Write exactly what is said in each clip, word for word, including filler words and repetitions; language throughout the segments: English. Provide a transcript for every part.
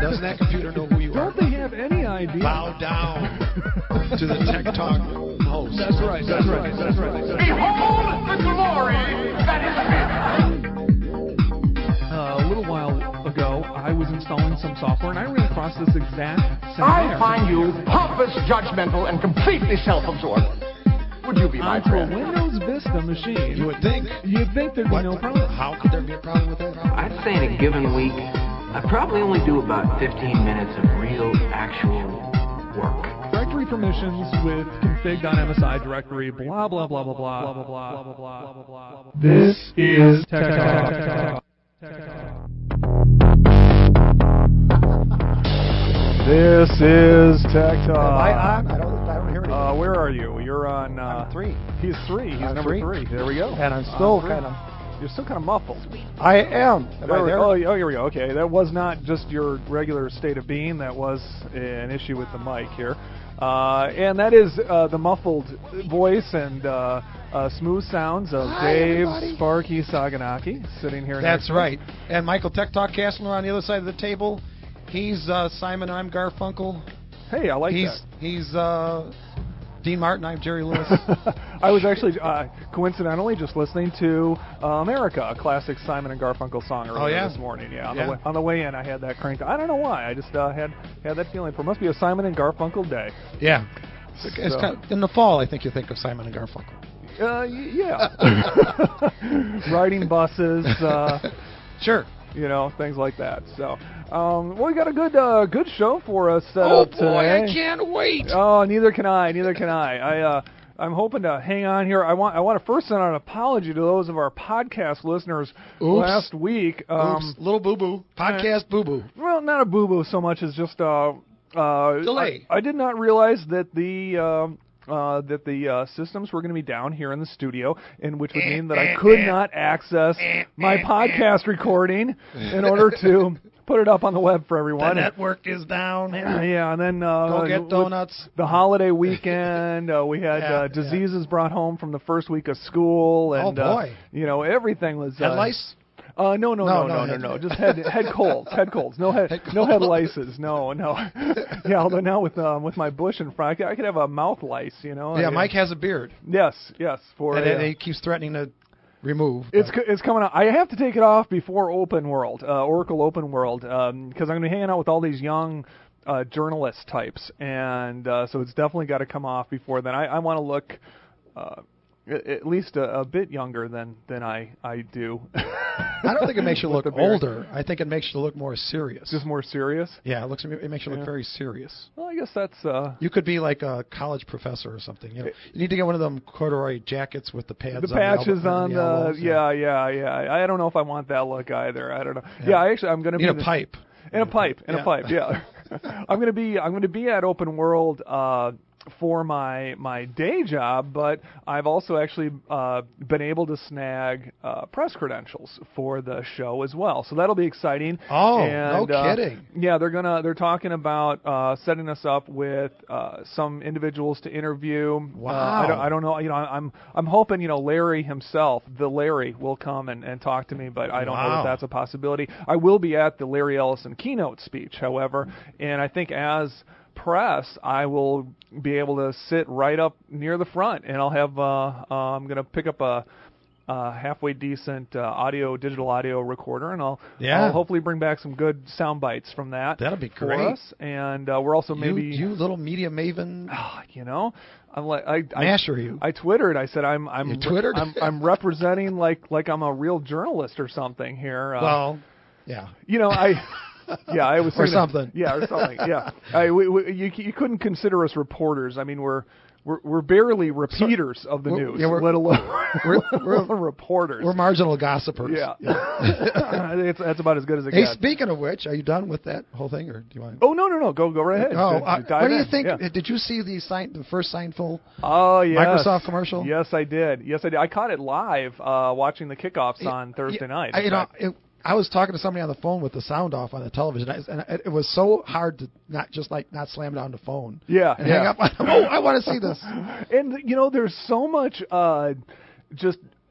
Doesn't that computer know who you Don't are? they have any idea? Bow down to the Tech Talk host. That's right, that's right, that's right. Behold the glory that is Uh, a little while ago, I was installing some software, and I ran across this exact I scenario. find you pompous, judgmental, and completely self-absorbed. Would you be my Onto a friend? Windows Vista machine. You would think. You'd think there'd be What? no problem. How could there be a problem with that? I'd say in a given week, I probably only do about fifteen minutes of real, actual work. Directory permissions with config.msi directory, blah, blah, blah, blah, blah, blah, blah, blah, blah, blah, blah, blah. This is Tech Talk. This is Tech Talk. Am I on? I don't, I don't hear anything. Uh, where are you? You're on... Uh, I'm three. He's three. He's I'm number three. three. There we go. And I'm still Uh, kind of... You're still kind of muffled. I am. Am There I we- there? Oh, oh, here we go. Okay, that was not just your regular state of being. That was an issue with the mic here. Uh, and that is uh, the muffled voice and uh, uh, smooth sounds of Hi, Dave everybody. Sparky Saganaki sitting here That's next to me. right. And Michael Tech Talk Castler on the other side of the table. He's uh, Simon. I'm Garfunkel. Hey, I like he's that. he's uh, Dean Martin. I'm Jerry Lewis. I was actually uh, coincidentally just listening to uh, America, a classic Simon and Garfunkel song earlier Oh, yeah? this morning. Yeah, on, Yeah. The way, on the way in, I had that cranked. I don't know why. I just uh, had had that feeling. For it must be a Simon and Garfunkel day. yeah. It's, it's So- kind of, in the fall, I think you think of Simon and Garfunkel. Uh, y- yeah. Riding buses, uh, Sure. you know, things like that. So, um, well, we got a good uh, good show for us set Oh up boy, today. I can't wait. Oh, neither can I. Neither can I. I uh, I'm hoping to hang on here. I want I want to first send out an apology to those of our podcast listeners Oops. last week. Um, Oops, little boo boo. Podcast boo boo. Well, not a boo boo so much as just uh, uh, Delay. I, I did not realize that the. Um, Uh, that the uh, systems were going to be down here in the studio, and which would mean that I could not access my podcast recording in order to put it up on the web for The everyone. network is down. Yeah, and then uh, Go get with donuts. The holiday weekend, uh, we had Yeah, uh, yeah. diseases brought home from the first week of school, and Oh, boy. Uh, you know everything was Head uh, lice? Uh, no, no, no, No, no, no, no, head- no. Just head head colds, head colds. No head, Head no head cold. lices. No, no. Yeah, although now with um, with my bush in front, I could, I could have a mouth lice. You know. Yeah, I- Mike has a beard. Yes, yes. For And a, he keeps threatening to remove. it's but- co- it's coming out. I have to take it off before Open World, uh, Oracle Open World, because I'm going to be hanging out with all these young uh, journalist types, and uh, so it's definitely got to come off before then. I, I want to look uh, a- at least a, a bit younger than than I I do. I don't think it makes you With look the beard. older. I think it makes you look more serious. Just more serious. yeah, it looks. It makes you look Yeah. very serious. Well, I guess that's. Uh, You could be like a college professor or something. You know, you need to get one of them corduroy jackets with the pads. The on patches the elbow, on the, the, elbows, yeah, yeah, yeah. I don't know if I want that look either. I don't know. Yeah, Yeah. I actually, I'm going to You be need a the- pipe. in a pipe, in Yeah. a pipe. Yeah, I'm going to be, I'm going to be at Open World uh, for my my day job, but I've also actually uh, been able to snag uh, press credentials for the show as well. So that'll be exciting. Oh, and, no uh, kidding. Yeah, they're gonna they're talking about uh, setting us up with uh, some individuals to interview. Wow. Uh, I don't, I don't know. You know, I'm I'm hoping you know Larry himself, the Larry, will come and, and talk to me, but I don't know Wow. if that's a possibility. I will be at the Larry Ellison keynote speech, however, and I think as press, I will be able to sit right up near the front, and I'll have uh, uh, I'm going to pick up a. Uh, halfway decent uh, audio, digital audio recorder, and I'll, Yeah. I'll hopefully bring back some good sound bites from that. That'll be for great. us. And uh, we're also maybe, you, you little media maven. Ah, you know, I'm like I, I Masher you. I twittered. I said I'm I'm You twittered? I'm, I'm representing like like I'm a real journalist or something here. Uh, Well, yeah. you know I. Yeah, I was Or thinking- something. Yeah, or something. Yeah, I, we, we, you you couldn't consider us reporters. I mean, we're we're we're barely repeaters of the We're- news, yeah, we're- let alone we're- let alone reporters. We're marginal gossipers. yeah, it's, that's about as good as it Hey, gets. speaking of which, are you done with that whole thing, or do you want? Oh no no no! Go go right ahead. Oh, Dive uh, what do you in. think? Yeah. Did you see the sign, the first Seinfeld Oh yes. Microsoft commercial? Yes, I did. Yes, I did. I caught it live uh, watching the kickoffs on Thursday Yeah, night. I, in you know, fact. it, I was talking to somebody on the phone with the sound off on the television, I- and it, it was so hard to not just like not slam down the phone. Yeah, and yeah. hang up. Oh, I want to see this. And you know, there's so much uh, just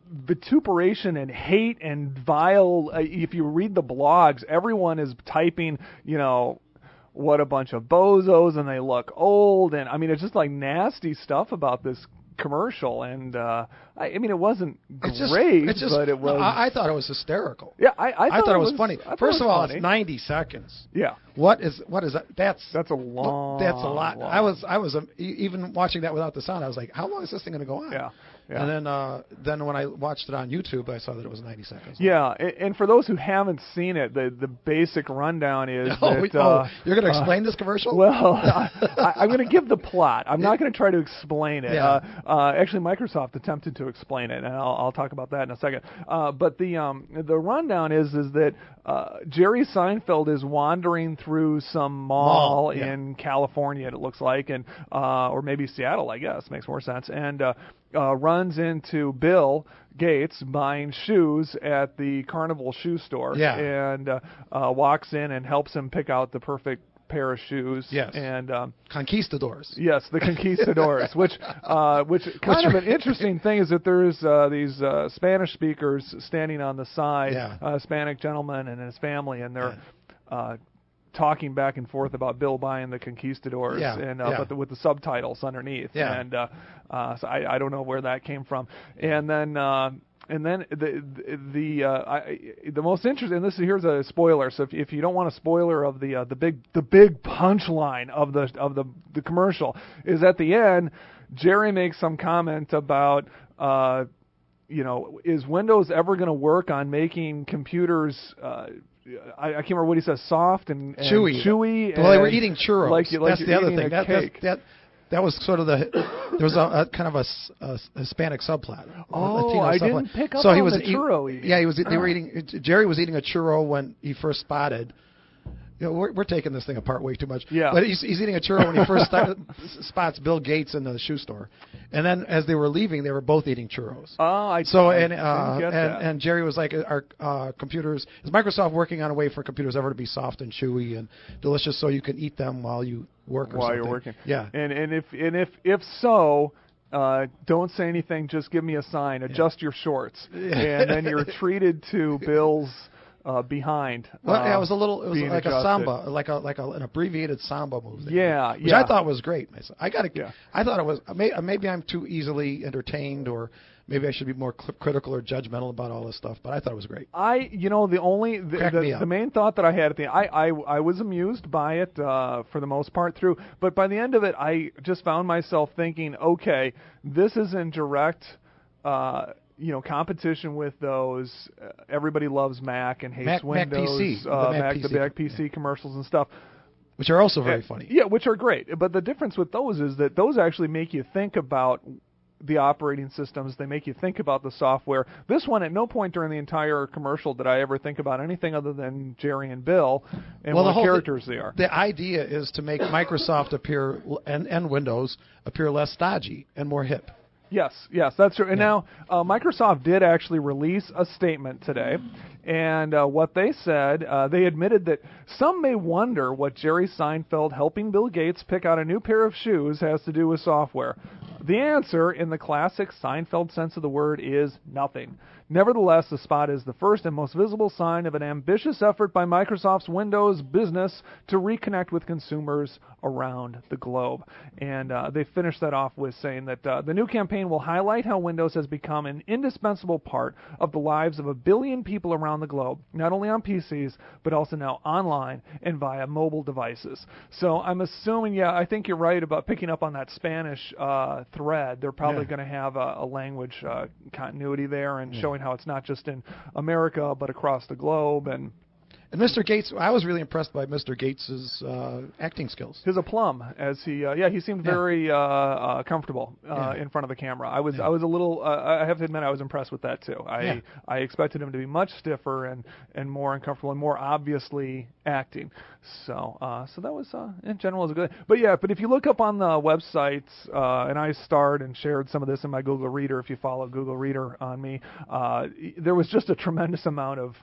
vituperation and hate and vile. Uh, if you read the blogs, everyone is typing, you know, what a bunch of bozos and they look old, and I mean it's just like nasty stuff about this commercial, and uh, I, I mean it wasn't It's just, great, it's just, but it was. no, I, I thought it was hysterical. Yeah, I, I, I thought it was, was funny. I thought First it of all, was funny. it's ninety seconds. Yeah, What is what is that? That's that's a long. That's a lot. long. I was I was um, e- even watching that without the sound. I was like, how long is this thing going to go on? Yeah. Yeah. And then uh, then when I watched it on YouTube, I saw that it was ninety seconds. Yeah, and, and for those who haven't seen it, the the basic rundown is Oh, that. we- uh, oh, you're going to explain uh, this commercial? Well, I, I, I'm going to give the plot. I'm not going to try to explain it. Yeah. Uh, uh, actually, Microsoft attempted to explain it, and I'll, I'll talk about that in a second. Uh, but the um, the rundown is is that uh, Jerry Seinfeld is wandering through some mall, Mall, yeah. in California, it looks like, and uh, or maybe Seattle, I guess, makes more sense, and uh, uh, runs into Bill Gates buying shoes at the Carnival shoe store, Yeah. and uh, uh, walks in and helps him pick out the perfect pair of shoes. Yes. And um, Conquistadors. yes, the conquistadors, which uh, which kind of an interesting thing is that there's uh, these uh, Spanish speakers standing on the side, Yeah. a Hispanic gentleman and his family, and they're uh, talking back and forth about Bill buying the conquistadors, Yeah, and uh, yeah. but the, with the subtitles underneath. Yeah. And uh, uh, so I, I don't know where that came from. And then. Uh, And then the the the, uh, I, the most interesting. And this is, here's a spoiler. So if, if you don't want a spoiler of the uh, the big the big punchline of the of the the commercial is at the end, Jerry makes some comment about. Uh, you know, is Windows ever going to work on making computers? Uh, I, I can't remember what he says. Soft and, and Chewy. chewy. Well, they were and eating churros. Like, you- like That's you're the other eating thing. a That, that, cake. that that was sort of the there was a, a kind of a, s- a s- Hispanic subplot. a Oh, Latino I subplot. didn't pick up so he on was the he- churro eating. Yeah, he was. They were Oh. eating. Jerry was eating a churro when he first spotted. You know, we're, we're taking this thing apart way too much. Yeah. But he's, he's eating a churro when he first started, spots Bill Gates in the shoe store, and then as they were leaving, they were both eating churros. Oh, I So I and didn't uh, get and, that. and Jerry was like, "Are uh, computers? Is Microsoft working on a way for computers ever to be soft and chewy and delicious, so you can eat them while you work or while something?" you're working. Yeah. And and if and if if so, uh, don't say anything. Just give me a sign. Adjust your shorts, and then you're treated to Bill's uh, behind. Well, uh, yeah, it was a little. It was being like a adjusted. samba, like a like a, an abbreviated samba move. they Yeah, did, which yeah. I thought was great. Myself, I got to. Yeah. I thought it was. May, maybe I'm too easily entertained, or maybe I should be more cl- critical or judgmental about all this stuff. But I thought it was great. I, you know, the only the, Cracked me the, up. the main thought that I had at the end, I, I I was amused by it uh, for the most part through, but by the end of it, I just found myself thinking, okay, this is in direct, uh, you know, competition with those. Uh, everybody loves Mac and hates Mac- Mac Windows, P C, uh, the Mac Mac P the C, Mac P C commercials and stuff. Which are also very Uh, funny. Yeah, which are great. But the difference with those is that those actually make you think about the operating systems. They make you think about the software. This one, at no point during the entire commercial did I ever think about anything other than Jerry and Bill and Well, the what whole characters thi- they are. The idea is to make Microsoft appear l- and, and Windows appear less stodgy and more hip. Yes, yes, that's true. And now uh, Microsoft did actually release a statement today, and uh, what they said, uh, they admitted that some may wonder what Jerry Seinfeld helping Bill Gates pick out a new pair of shoes has to do with software. The answer, in the classic Seinfeld sense of the word, is nothing. Nevertheless, the spot is the first and most visible sign of an ambitious effort by Microsoft's Windows business to reconnect with consumers around the globe. And uh, they finished that off with saying that uh, the new campaign will highlight how Windows has become an indispensable part of the lives of a billion people around the globe, not only on P Cs, but also now online and via mobile devices. So I'm assuming, yeah, I think you're right about picking up on that Spanish uh, thread. They're probably Yeah. going to have a, a language uh, continuity there and showing how it's not just in America, but across the globe. And And Mister Gates, I was really impressed by Mister Gates's uh, acting skills. his aplomb, as he, uh, yeah, he seemed Yeah. very uh, uh, comfortable uh, Yeah. in front of the camera. I was, Yeah. I was a little, uh, I have to admit, I was impressed with that too. I, Yeah. I expected him to be much stiffer and, and more uncomfortable and more obviously acting. So, uh, so that was, uh, in general, was good. But yeah, but if you look up on the websites, uh, and I starred and shared some of this in my Google Reader. If you follow Google Reader on me, uh, there was just a tremendous amount of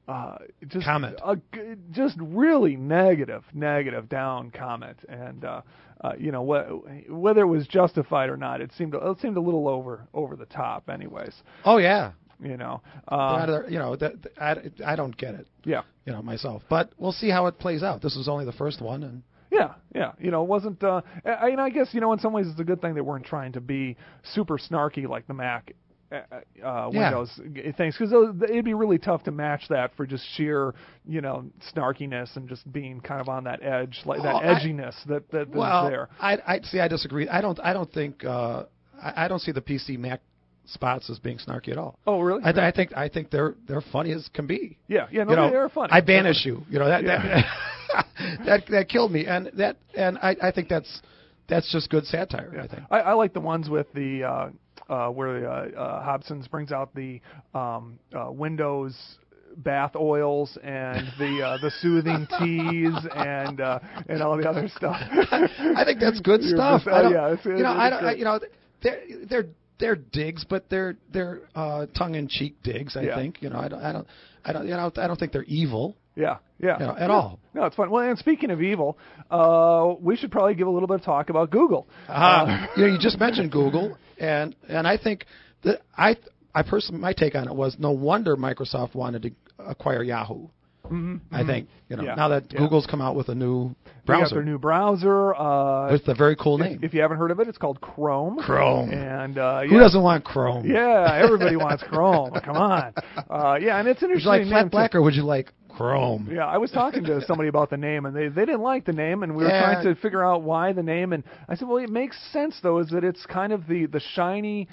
uh, just comment, a, just really negative, negative down comment, and uh, uh, you know wh- whether it was justified or not, it seemed it seemed a little over over the top, anyways. Oh yeah. You know, uh, That, you know, that, I, I don't get it. Yeah. You know, myself. But we'll see how it plays out. This was only the first one, and yeah, yeah. You know, it wasn't. Uh, I, and I guess you know, in some ways, it's a good thing they weren't trying to be super snarky like the Mac uh, uh, Windows yeah. things, because it'd be really tough to match that for just sheer, you know, snarkiness and just being kind of on that edge, like well, that edginess I, that that well, is there. I, I see. I disagree. I don't. I don't think. Uh, I, I don't see the P C Mac spots as being snarky at all. Oh, really? I, th- I think I think they're they're funny as can be. Yeah, yeah, no, you know, they're funny. I banish you. You know that yeah. that, that that killed me, and that and I, I think that's that's just good satire. Yeah. I think. I, I like the ones with the uh, uh, where uh, uh, Hobson's brings out the um, uh, Windows bath oils and the uh, the soothing teas and uh, and all the other stuff. I think that's good You're stuff. just- I don't, yeah, it's- you know, it's I don't. I, great. you know, they're they're they're digs, but they're they're uh, tongue-in-cheek digs. I Yeah. think. You know, I don't. I don't. I don't. You know, I don't think they're evil. Yeah, yeah, You know, at yeah. all. No, it's fun. Well, and speaking of evil, uh, we should probably give a little bit of talk about Google. Uh, you know, you just mentioned Google, and and I think that I I personally my take on it was no wonder Microsoft wanted to acquire Yahoo. Mm-hmm, I think you know Yeah, now that yeah. Google's come out with a new They got browser their new browser. Uh, with a very cool name. if, if you haven't heard of it, it's called Chrome. Chrome. And uh, Who yeah. doesn't want Chrome? Yeah, everybody wants Chrome. Come on. Uh, yeah, and it's an Would interesting you like name, Flat too. Black or would you like Chrome? Yeah, I was talking to somebody about the name, and they, they didn't like the name, and we were Yeah. trying to figure out why the name. And I said, well, it makes sense, though, is that it's kind of the, the shiny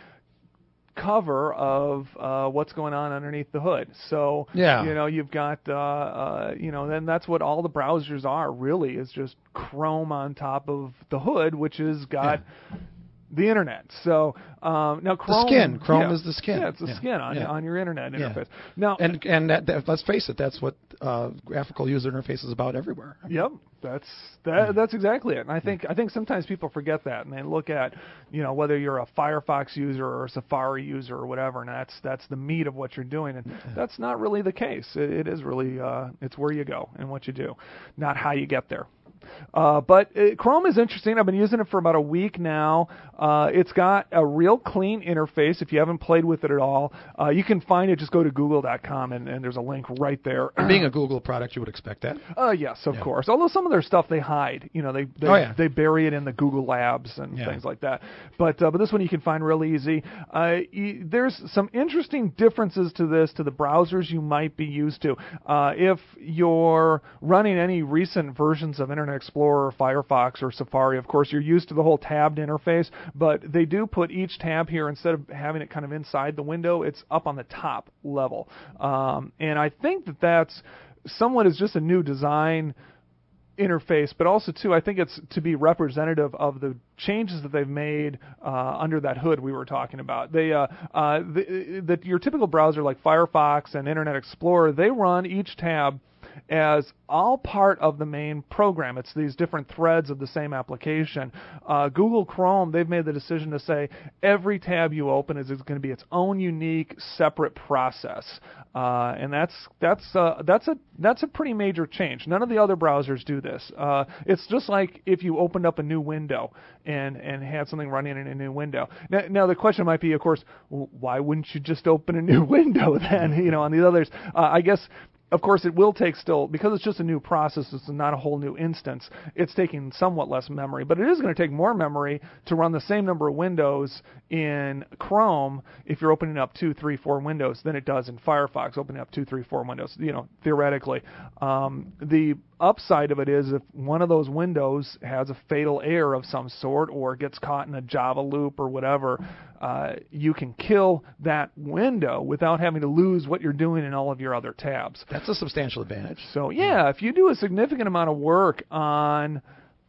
cover of uh, what's going on underneath the hood. So, Yeah. you know, you've got, uh, uh, you know, then that's what all the browsers are, really, is just Chrome on top of the hood, which has got the internet. So um, now Chrome, skin. Chrome yeah. is the skin. Yeah, it's the Yeah. skin on Yeah. on your internet Yeah. interface. Now, And and that, that, let's face it, that's what uh, graphical user interface is about everywhere. Yep, that's that, that's exactly it. And I think I think sometimes people forget that, and they look at, you know, whether you're a Firefox user or a Safari user or whatever, and that's that's the meat of what you're doing, and that's not really the case. It, it is really uh, it's where you go and what you do, not how you get there. Uh, but uh, Chrome is interesting. I've been using it for about a week now. Uh, it's got a real clean interface. If you haven't played with it at all, uh, you can find it. Just go to google dot com, and, and there's a link right there. Being a Google product, you would expect that. Uh, yes, of Yeah. course. Although some of their stuff they hide, you know, they they, Oh, yeah. they bury it in the Google Labs and Yeah. things like that. But uh, but this one you can find real easy. Uh, y- there's some interesting differences to this to the browsers you might be used to. Uh, if you're running any recent versions of Internet Explorer, or Firefox, or Safari, of course you're used to the whole tabbed interface. But they do put each tab here, instead of having it kind of inside the window, it's up on the top level. Um, and I think that that's somewhat is just a new design interface, but also too, I think it's to be representative of the changes that they've made uh, under that hood we were talking about. They, uh, uh, the, the, your typical browser like Firefox and Internet Explorer, they run each tab as all part of the main program. It's these different threads of the same application. Uh, Google Chrome, they've made the decision to say every tab you open is, is going to be its own unique, separate process, uh, and that's that's uh, that's a that's a pretty major change. None of the other browsers do this. Uh, it's just like if you opened up a new window and and had something running in a new window. Now, now the question might be, of course, well, why wouldn't you just open a new window then? You know, on the others, uh, I guess. Of course, it will take still, because it's just a new process, it's not a whole new instance, it's taking somewhat less memory, but it is going to take more memory to run the same number of windows in Chrome if you're opening up two, three, four windows than it does in Firefox, opening up two, three, four windows, you know, theoretically. Um, the upside of it is if one of those windows has a fatal error of some sort or gets caught in a Java loop or whatever, uh, you can kill that window without having to lose what you're doing in all of your other tabs. That's a substantial advantage. So yeah, if you do a significant amount of work on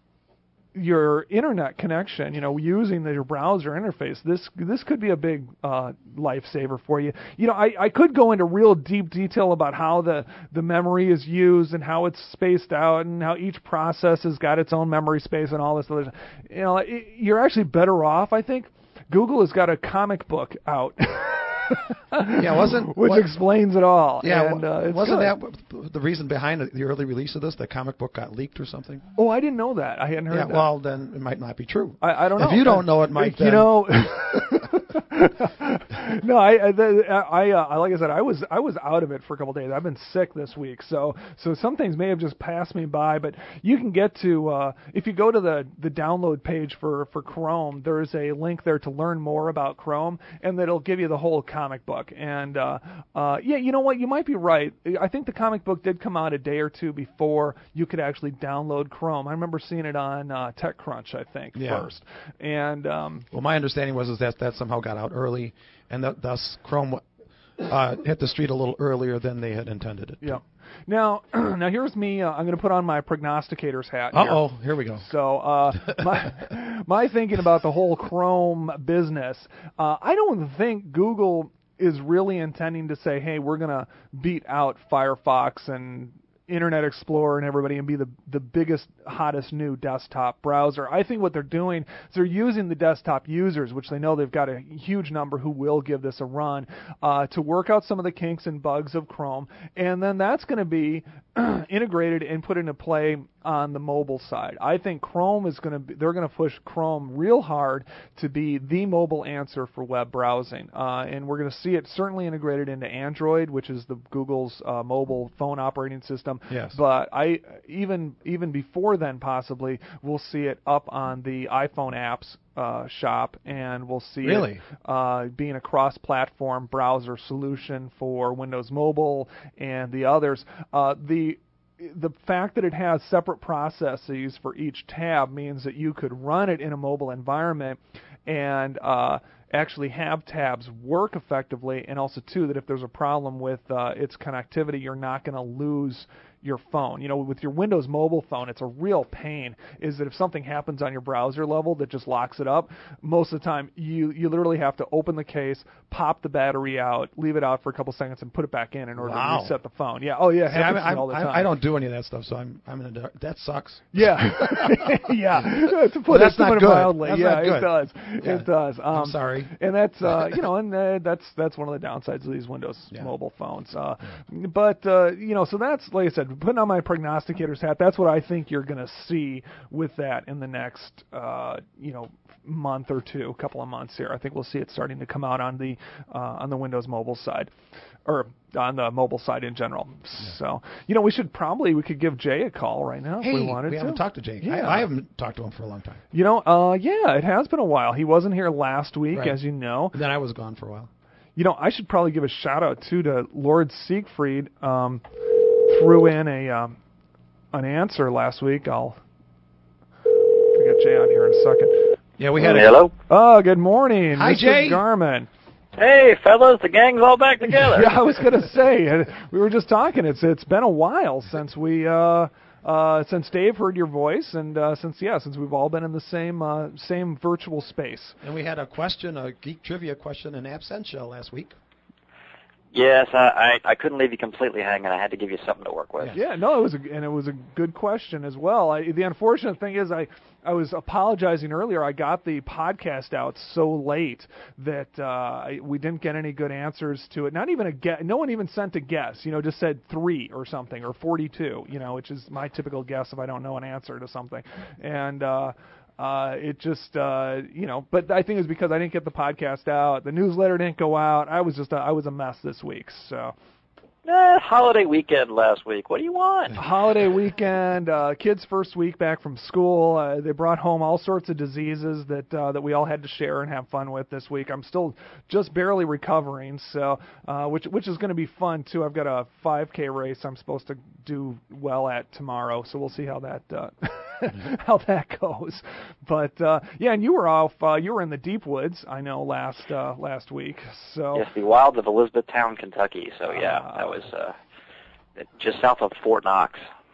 your internet connection, you know, using the, your browser interface, this this could be a big uh, lifesaver for you. You know, I, I could go into real deep detail about how the, the memory is used and how it's spaced out and how each process has got its own memory space and all this other stuff. You know, it, you're actually better off, I think. Google has got a comic book out Yeah, wasn't which what, explains it all. Yeah, and, uh, it's wasn't good. that the reason behind the early release of this? The comic book got leaked or something? Oh, I didn't know that. I hadn't heard Yeah, that. well, then it might not be true. I, I don't know. If you don't know it, Mike, you then... know. No, I, I, I, uh, like I said, I was, I was out of it for a couple of days. I've been sick this week, so, so some things may have just passed me by. But you can get to, uh, if you go to the, the download page for, for Chrome, there's a link there to learn more about Chrome, and that'll give you the whole comic book. And uh, uh, yeah, you know what? You might be right. I think the comic book did come out a day or two before you could actually download Chrome. I remember seeing it on uh, TechCrunch, I think, yeah. first. And um, well, my understanding was is that that somehow got out early, and that thus Chrome uh, hit the street a little earlier than they had intended it. Yeah. Now, now here's me. Uh, I'm going to put on my prognosticator's hat. Uh oh, here we go. So, uh, my my thinking about the whole Chrome business. Uh, I don't think Google is really intending to say, "Hey, we're going to beat out Firefox and Internet Explorer and everybody and be the the biggest, hottest new desktop browser." I think what they're doing is they're using the desktop users, which they know they've got a huge number who will give this a run, uh, to work out some of the kinks and bugs of Chrome, and then that's going to be integrated and put into play on the mobile side. I think Chrome is going to be, they're going to push Chrome real hard to be the mobile answer for web browsing, uh, and we're going to see it certainly integrated into Android, which is the Google's uh, mobile phone operating system. Yes. But I even even before then possibly we'll see it up on the iPhone apps uh, shop, and we'll see really? it uh, being a cross-platform browser solution for Windows Mobile and the others. Uh, the The fact that it has separate processes for each tab means that you could run it in a mobile environment and uh, actually have tabs work effectively, and also, too, that if there's a problem with uh, its connectivity, you're not going to lose your phone. You know, with your Windows Mobile phone, it's a real pain, is that if something happens on your browser level that just locks it up, most of the time you, you literally have to open the case, pop the battery out, leave it out for a couple seconds, and put it back in in order wow. to reset the phone. Yeah, oh yeah, it See, happens I'm, to me I'm, all the I'm, time. I don't do any of that stuff, so I'm I'm in a, that sucks. Yeah, yeah. To put, well, that's it, to not put it good. mildly, That's yeah, not good. it does. Yeah. It does. Um, I'm sorry. And that's uh, you know, and uh, that's that's one of the downsides of these Windows yeah. mobile phones. Uh, yeah. But uh, you know, so that's, like I said, putting on my prognosticator's hat. That's what I think you're going to see with that in the next uh, you know month or two, couple of months here. I think we'll see it starting to come out on the uh, on the Windows Mobile side, or on the mobile side in general. Yeah. So, you know, we should probably, we could give Jay a call right now hey, if we wanted we to. We haven't talked to Jay. Yeah. I, I haven't talked to him for a long time. You know, uh, yeah, it has been a while. He wasn't here last week, right. as you know. And then I was gone for a while. You know, I should probably give a shout out too to Lord Siegfried. Um, threw in a um, an answer last week. I'll get Jay on here in a second. Yeah, we had. Hello. A, oh, good morning, Hi, Mister Jay. Garman. Hey, fellas, the gang's all back together. Yeah, I was gonna say, uh, we were just talking. It's it's been a while since we uh, uh, since Dave heard your voice, and uh, since yeah, since we've all been in the same uh, same virtual space. And we had a question, a geek trivia question in absentia last week. Yes, I, I I couldn't leave you completely hanging. I had to give you something to work with. Yeah, yeah no, it was a, and it was a good question as well. I, the unfortunate thing is, I I was apologizing earlier. I got the podcast out so late that uh, I, we didn't get any good answers to it. Not even a guess. No one even sent a guess. You know, just said three or something or forty-two. You know, which is my typical guess if I don't know an answer to something. And uh, Uh, it just, uh, you know, but I think it was because I didn't get the podcast out. The newsletter didn't go out. I was just, a, I was a mess this week. So, eh, holiday weekend last week. What do you want? Holiday weekend, uh, kids' first week back from school. Uh, they brought home all sorts of diseases that uh, that we all had to share and have fun with this week. I'm still just barely recovering, so uh, which which is going to be fun too. I've got a five K race I'm supposed to do well at tomorrow, so we'll see how that. Uh, how that goes, but uh, yeah, and you were off. Uh, you were in the deep woods, I know, last uh, last week. So yes, the wilds of Elizabethtown, Kentucky. So yeah, uh, that was uh, just south of Fort Knox.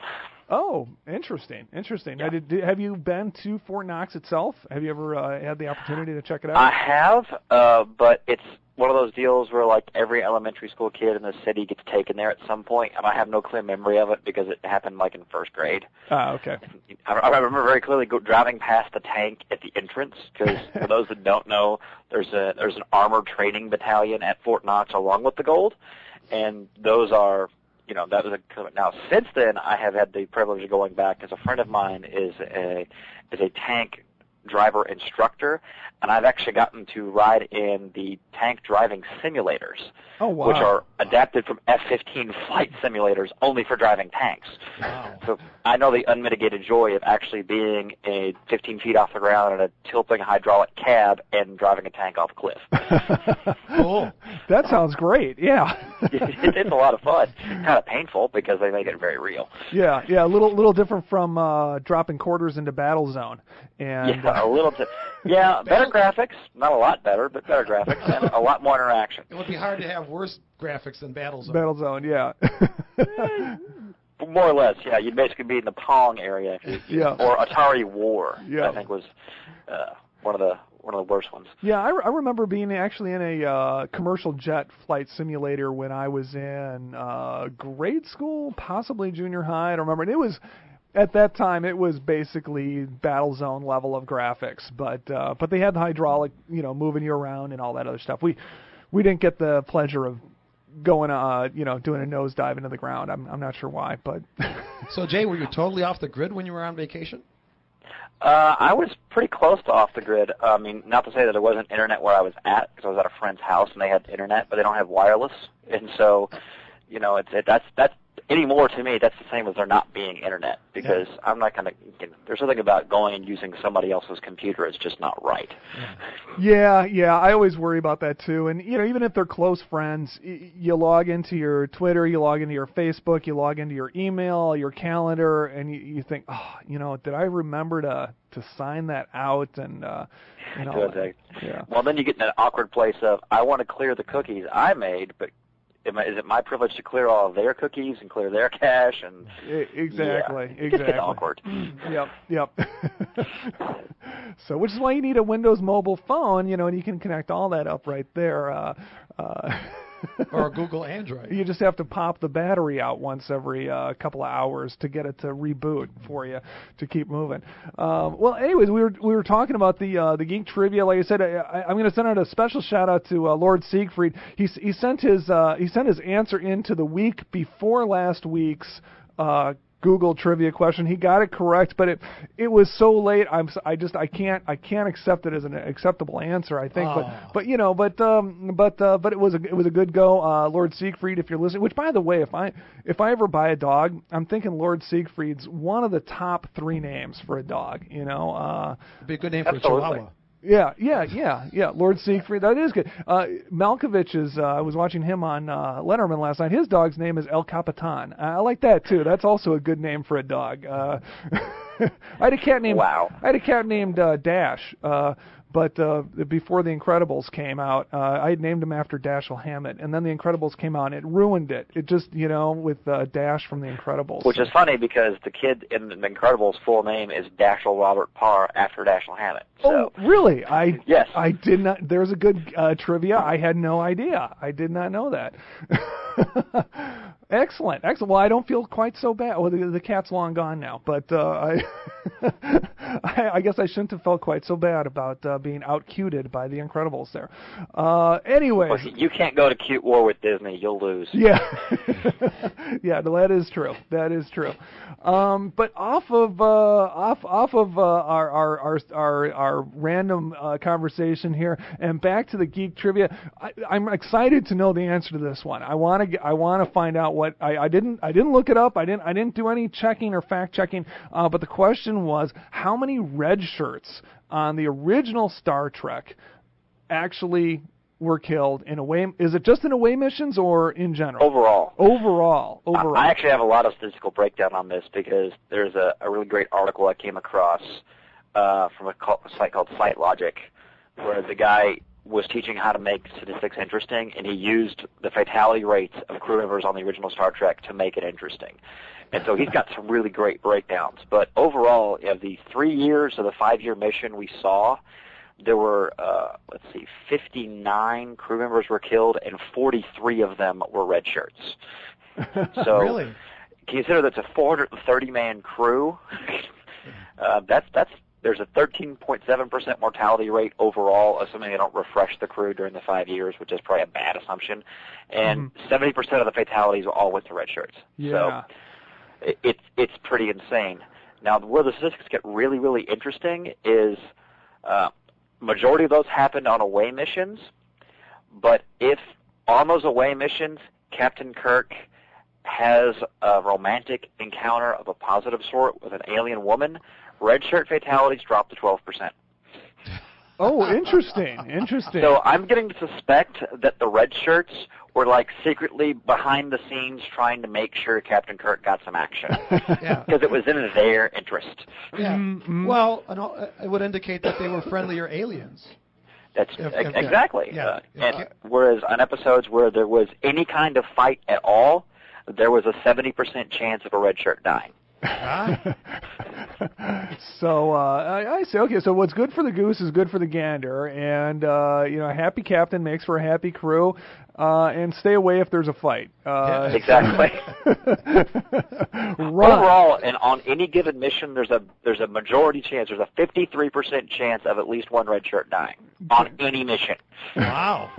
Oh, interesting, interesting. Yeah. Now, did, did, have you been to Fort Knox itself? Have you ever uh, had the opportunity to check it out? I have, uh, but it's one of those deals where like every elementary school kid in the city gets taken there at some point, and I have no clear memory of it because it happened like in first grade. Ah, okay. I, I remember very clearly go, driving past the tank at the entrance because for those that don't know, there's a there's an armored training battalion at Fort Knox along with the Gold, and those are. You know, that was a, now since then I have had the privilege of going back because a friend of mine is a is a tank driver instructor, and I've actually gotten to ride in the tank driving simulators, oh, wow. which are adapted from F fifteen flight simulators only for driving tanks. Wow. So I know the unmitigated joy of actually being a fifteen feet off the ground in a tilting hydraulic cab and driving a tank off a cliff. Cool. That sounds great. Yeah. it, it's a lot of fun. Kind of painful because they make it very real. Yeah, yeah, a little little different from uh, dropping quarters into Battle Zone. And Yeah, a little bit. Yeah, better graphics. Not a lot better, but better graphics and a lot more interaction. It would be hard to have worse graphics than Battlezone. Battle Zone, yeah. More or less, yeah. You'd basically be in the Pong area. Yeah. Or Atari War, Yeah. I think was uh, one of the one of the worst ones. Yeah, I, I remember being actually in a uh, commercial jet flight simulator when I was in uh, grade school, possibly junior high. I don't remember. And it was, at that time, it was basically Battlezone level of graphics, but uh, but they had the hydraulic, you know, moving you around and all that other stuff. We we didn't get the pleasure of going, uh, you know, doing a nosedive into the ground. I'm I'm not sure why, but. So Jay, were you totally off the grid when you were on vacation? Uh, I was pretty close to off the grid. I mean, not to say that there wasn't internet where I was at, because I was at a friend's house and they had internet, but they don't have wireless, and so, you know, it's it, that's that's anymore to me. That's the same as there not being internet, because yeah. I'm not gonna. You know, there's something about going and using somebody else's computer. It's just not right. Yeah, yeah. I always worry about that too. And you know, even if they're close friends, y- you log into your Twitter, you log into your Facebook, you log into your email, your calendar, and you, you think, oh, you know, did I remember to to sign that out? And uh, you know, Good, yeah. Well, then you get in that awkward place of I want to clear the cookies I made, but Am I, is it my privilege to clear all of their cookies and clear their cache? And exactly, yeah, exactly. It's awkward. Yep, yep. So, which is why you need a Windows mobile phone, you know, and you can connect all that up right there. Uh, uh, or a Google Android. You just have to pop the battery out once every uh, couple of hours to get it to reboot for you to keep moving. Um, well, anyways, we were we were talking about the uh, the Geek Trivia. Like I said, I, I'm going to send out a special shout out to uh, Lord Siegfried. He he sent his uh, he sent his answer into the week before last week's Uh, Google trivia question. He got it correct, but it it was so late. I'm I just I can't I can't accept it as an acceptable answer. I think, oh. but but you know, but um but uh, but it was a it was a good go, uh, Lord Siegfried. If you're listening, which by the way, if I if I ever buy a dog, I'm thinking Lord Siegfried's one of the top three names for a dog. You know, uh, It'd be a good name Absolutely. for a Chihuahua. Yeah, yeah, yeah, yeah. Lord Siegfried, that is good. Uh, Malkovich is. Uh, I was watching him on uh, Letterman last night. His dog's name is El Capitan. I like that too. That's also a good name for a dog. Uh, I had a cat named. Wow. I had a cat named uh, Dash. Uh, but uh, before The Incredibles came out, uh, I had named him after Dashiell Hammett, and then The Incredibles came out, and it ruined it. It just, you know, with uh, Dash from The Incredibles. Which is funny because the kid in The Incredibles' full name is Dashiell Robert Parr after Dashiell Hammett. So. Oh, really? I yes. I did not. There's a good uh, trivia. I had no idea. I did not know that. Excellent, excellent. Well, I don't feel quite so bad. Well, the, the cat's long gone now, but uh, I, I, I guess I shouldn't have felt quite so bad about uh, being out-cuted by The Incredibles there. Uh, anyway, well, you can't go to cute war with Disney; you'll lose. Yeah, yeah, no, that is true. That is true. Um, but off of uh, off off of uh, our, our our our our random uh, conversation here, and back to the geek trivia. I, I'm excited to know the answer to this one. I want to I want to find out what I, I didn't I didn't look it up. I didn't I didn't do any checking or fact checking. Uh, but the question was, how many red shirts on the original Star Trek actually were killed in away? Is it just in away missions or in general? Overall. Overall. Overall. I, I actually have a lot of statistical breakdown on this because there's a, a really great article I came across uh, from a, call, a site called SiteLogic, where the guy was teaching how to make statistics interesting, and he used the fatality rates of crew members on the original Star Trek to make it interesting. And so he's got some really great breakdowns. But overall, of the three years of the five-year mission we saw, there were, uh, let's see, fifty-nine crew members were killed, and forty-three of them were red shirts. So Really? Consider that's a four hundred thirty man crew. uh, that's that's There's a thirteen point seven percent mortality rate overall, assuming they don't refresh the crew during the five years, which is probably a bad assumption. And mm-hmm. seventy percent of the fatalities all went to red shirts. Yeah. So it, it's it's pretty insane. Now, where the statistics get really, really interesting is uh, majority of those happened on away missions. But if on those away missions, Captain Kirk has a romantic encounter of a positive sort with an alien woman, red shirt fatalities drop to twelve percent. Oh, interesting, interesting. So I'm getting to suspect that the red shirts were like secretly behind the scenes trying to make sure Captain Kirk got some action. Yeah. Because it was in their interest. Yeah. Mm-hmm. Well, and all- it would indicate that they were friendlier aliens. That's If- ex- if- yeah. exactly. Yeah. Uh, Yeah. and whereas on episodes where there was any kind of fight at all, there was a seventy percent chance of a red shirt dying. Ah. So uh, I, I say, okay, so what's good for the goose is good for the gander, and uh, you know, a happy captain makes for a happy crew, uh, and stay away if there's a fight. Uh, Exactly. Run. Overall, and on any given mission, there's a there's a majority chance, there's a fifty-three percent chance of at least one red shirt dying on any mission. Wow.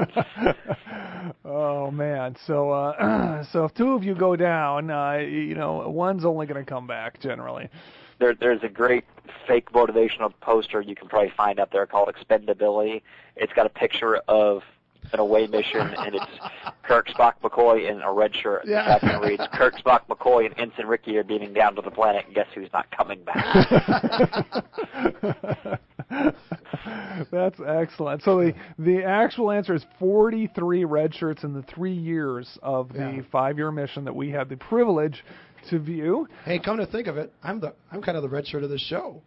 Oh man, so uh, so if two of you go down, uh, you know, one's only going to come back generally. There, there's a great fake motivational poster you can probably find out there called Expendability. It's got a picture of an away mission, and it's Kirk, Spock, McCoy in a red shirt. Yeah. The captain reads, Kirk, Spock, McCoy, and Ensign Ricky are beaming down to the planet, and guess who's not coming back? That's excellent. So the the actual answer is forty-three red shirts in the three years of the Yeah. five-year mission that we had the privilege to view. Hey, come to think of it, I'm the I'm kind of the red shirt of the show.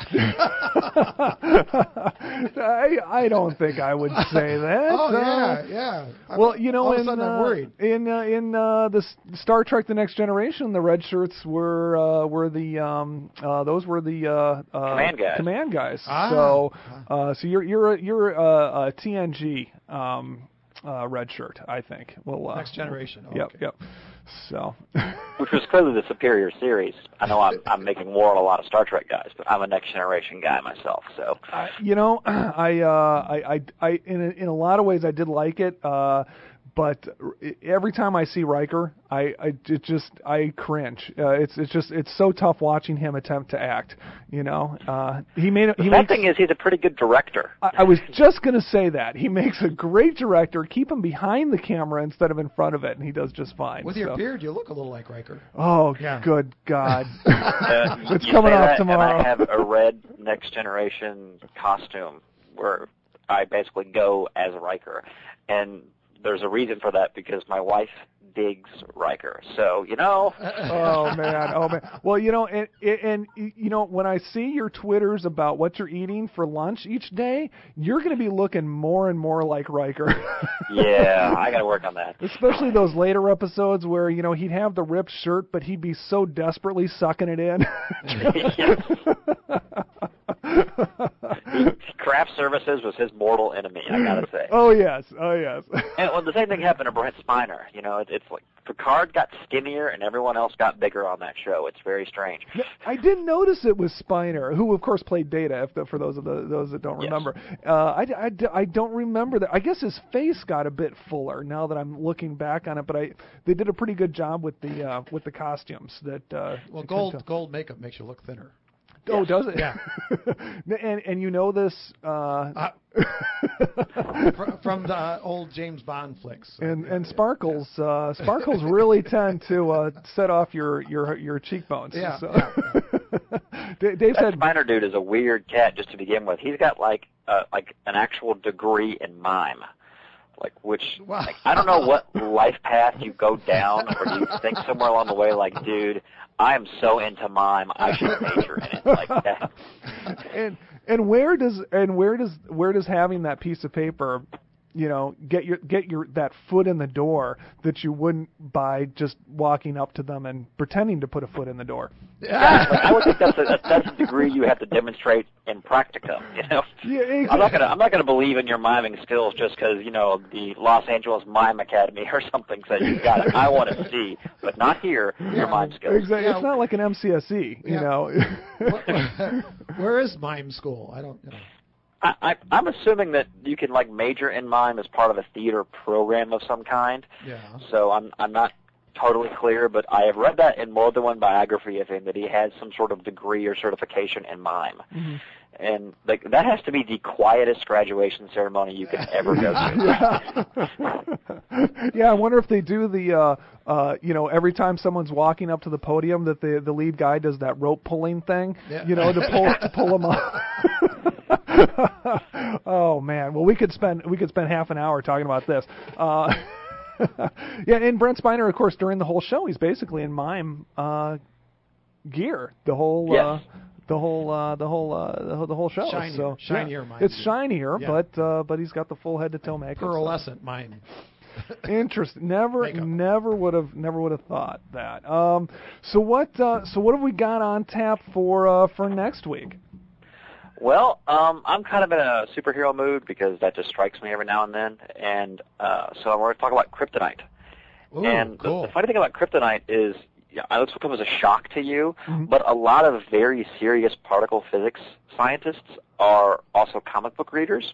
I I don't think I would say that. Oh Uh, yeah, yeah. I'm- Well, you know, all of a in sudden uh, I'm worried. in uh, in uh, the S- Star Trek: The Next Generation, the red shirts were uh, were the um, uh, those were the uh, uh, Command guys. Command guys. Ah. So uh, so you're you're a, you're a, a T N G um, uh, red shirt, I think. Well, uh, Next Generation. Oh, Yep, okay. yep. So. Which was clearly the superior series. I know I'm, I'm making war on a lot of Star Trek guys, but I'm a Next Generation guy myself, so... Uh, you know, I, uh, I, I, I, in a, in a lot of ways, I did like it. Uh, but every time I see Riker, I, I it just I cringe. Uh, it's it's just it's so tough watching him attempt to act. You know, uh, he made The he sad makes, thing is he's a pretty good director. I, I was just gonna say that he makes a great director. Keep him behind the camera instead of in front of it, and he does just fine. With your so. beard, you look a little like Riker. Oh, Yeah. good God! Uh, It's you coming say off that, tomorrow. And I have a red Next Generation costume where I basically go as Riker, and there's a reason for that because my wife digs Riker. So you know. Oh man, oh man. Well, you know, and and you know, when I see your Twitters about what you're eating for lunch each day, you're going to be looking more and more like Riker. Yeah, I got to work on that. Especially those later episodes where you know he'd have the ripped shirt, but he'd be so desperately sucking it in. Craft Services was his mortal enemy, I gotta say. Oh yes, oh yes. And well, the same thing happened to Brent Spiner. You know, it, it's like Picard got skinnier and everyone else got bigger on that show. It's very strange. I didn't notice it was Spiner, who of course played Data. If the, for those of the, those that don't Yes. remember, uh, I, I, I don't remember that. I guess his face got a bit fuller now that I'm looking back on it. But I they did a pretty good job with the uh, with the costumes. That uh, Well, I gold couldn't gold makeup makes you look thinner. tell. Oh, Yes. does it? Yeah. and and you know this. Uh, Uh, fr- from the old James Bond flicks. And and sparkles, uh, sparkles really tend to uh, set off your your your cheekbones. Yeah, So. yeah, Dave Dave That said, Spiner dude is a weird cat just to begin with. He's got like uh, like an actual degree in mime. Like which, Wow. like, I don't know what life path you go down, or you think somewhere along the way, like, dude, I am so into mime, I should major in it, like that. and And where does and where does where does having that piece of paper, you know, get your get your that foot in the door that you wouldn't by just walking up to them and pretending to put a foot in the door? Yeah, I would think that's a, that's a degree you have to demonstrate in practicum. You know, yeah, exactly. I'm not gonna I'm not gonna believe in your miming skills just because you know the Los Angeles Mime Academy or something says you got it. I want to see, but not here your mime skills. Exactly. Yeah. It's not like an M C S E, you Yeah. know. Where is mime school? I don't know. I, I, I'm assuming that you can like major in mime as part of a theater program of some kind. Yeah. So I'm I'm not totally clear, but I have read that in more than one biography of him that he had some sort of degree or certification in mime. Mm-hmm. And like that has to be the quietest graduation ceremony you can ever go to. yeah. yeah, I wonder if they do the, uh, uh, you know, every time someone's walking up to the podium, that the the lead guy does that rope pulling thing, Yeah. you know, to pull to pull them up. Oh man, well we could spend we could spend half an hour talking about this. Uh, yeah, and Brent Spiner, of course, during the whole show, he's basically in mime uh, gear. The whole. Yes. Uh, The whole, uh, the whole, uh, the whole, the whole show. Shinier, so, shinier yeah. mime It's gear. shinier, Yeah. but uh, but he's got the full head to toe makeup. Pearlescent mime. Interesting. Never, Makeup. never would have, never would have thought that. Um, so what, uh, so what have we got on tap for uh, for next week? Well, um, I'm kind of in a superhero mood because that just strikes me every now and then, and uh, so I'm going to talk about kryptonite. Ooh, and cool. the, the funny thing about kryptonite is, yeah, I know this will come as a shock to you, Mm-hmm. but a lot of very serious particle physics scientists are also comic book readers.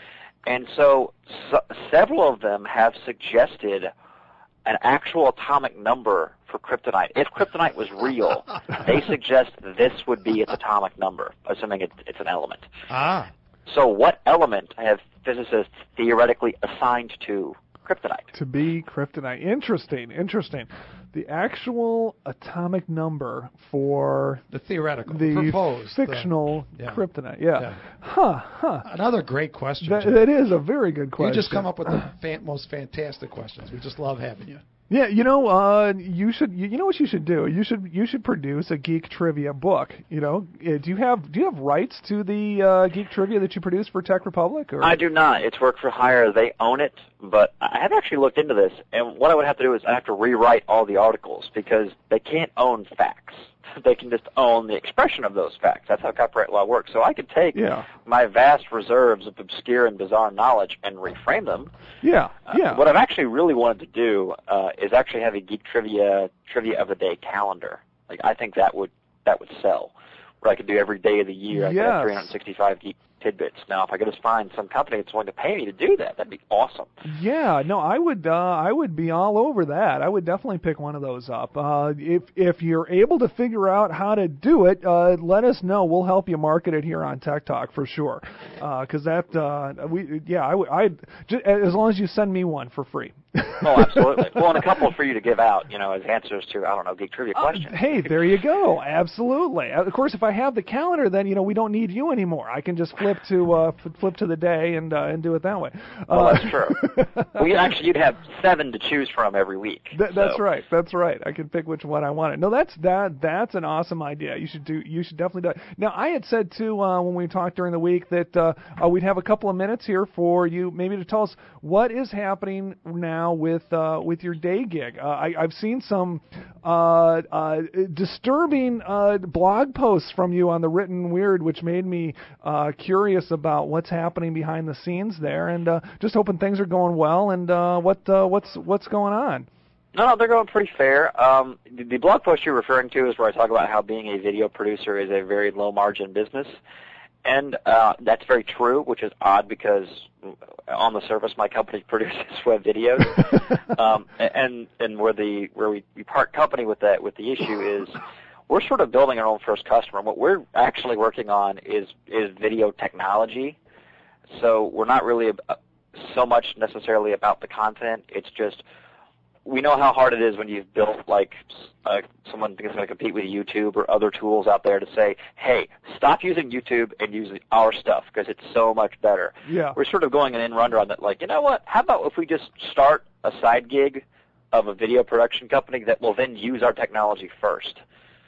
And so, so several of them have suggested an actual atomic number for kryptonite. If kryptonite was real, they suggest this would be its atomic number, assuming it's, it's an element. Ah. So what element have physicists theoretically assigned to kryptonite? To be kryptonite. Interesting. Interesting. The actual atomic number for The theoretical. the proposed. fictional the, yeah. kryptonite. Yeah. Yeah. Huh. Huh. Another great question. That, Jim. that is a very good question. You just come up with the fan- most fantastic questions. We just love having you. Yeah, you know, uh, you should. You, you know what you should do? You should. You should produce a geek trivia book. You know, Uh, do you have Do you have rights to the uh, geek trivia that you produce for Tech Republic? Or? I do not. It's work for hire. They own it, but I have actually looked into this, and what I would have to do is I have to rewrite all the articles because they can't own facts. They can just own the expression of those facts. That's how copyright law works. So I could take Yeah. my vast reserves of obscure and bizarre knowledge and reframe them. Yeah. Uh, Yeah. What I've actually really wanted to do uh, is actually have a geek trivia trivia of the day calendar. Like I think that would that would sell, where I could do every day of the year. I could have Yes. three hundred sixty-five geek tidbits. Now, if I could just find some company that's willing to pay me to do that, that'd be awesome. Yeah, no, I would, uh, I would be all over that. I would definitely pick one of those up. Uh, if if you're able to figure out how to do it, uh, let us know. We'll help you market it here on Tech Talk for sure. Because that, uh, we, yeah, I would, I, just, as long as you send me one for free. Oh, absolutely. Well, and a couple for you to give out, you know, as answers to, I don't know, geek trivia questions. Uh, hey, there you go. Absolutely. Of course, if I have the calendar, then you know we don't need you anymore. I can just flip to uh, f- flip to the day and uh, and do it that way. Well, uh, that's true. Well, you, actually, you'd have seven to choose from every week. Th- that's so. right. That's right. I can pick which one I wanted. No, that's that. That's an awesome idea. You should do. You should definitely do it. Now, I had said too uh, when we talked during the week that uh, uh, we'd have a couple of minutes here for you, maybe to tell us what is happening now with uh, with your day gig. Uh, I, I've seen some uh, uh, disturbing uh, blog posts from you on the Written Weird, which made me uh, curious about what's happening behind the scenes there, and uh, just hoping things are going well. And uh, what uh, what's what's going on? No, no, they're going pretty fair. Um, the, the blog post you're referring to is where I talk about how being a video producer is a very low-margin business. And uh, that's very true, which is odd because on the surface my company produces web videos, um, and and where the where we, we part company with that with the issue is we're sort of building our own first customer. What we're actually working on is is video technology, so we're not really ab- so much necessarily about the content. It's just we know how hard it is when you've built like uh, someone thinks going to compete with YouTube or other tools out there to say, hey, stop using YouTube and use our stuff because it's so much better. Yeah. We're sort of going an in-run on that, like, you know what, how about if we just start a side gig of a video production company that will then use our technology first?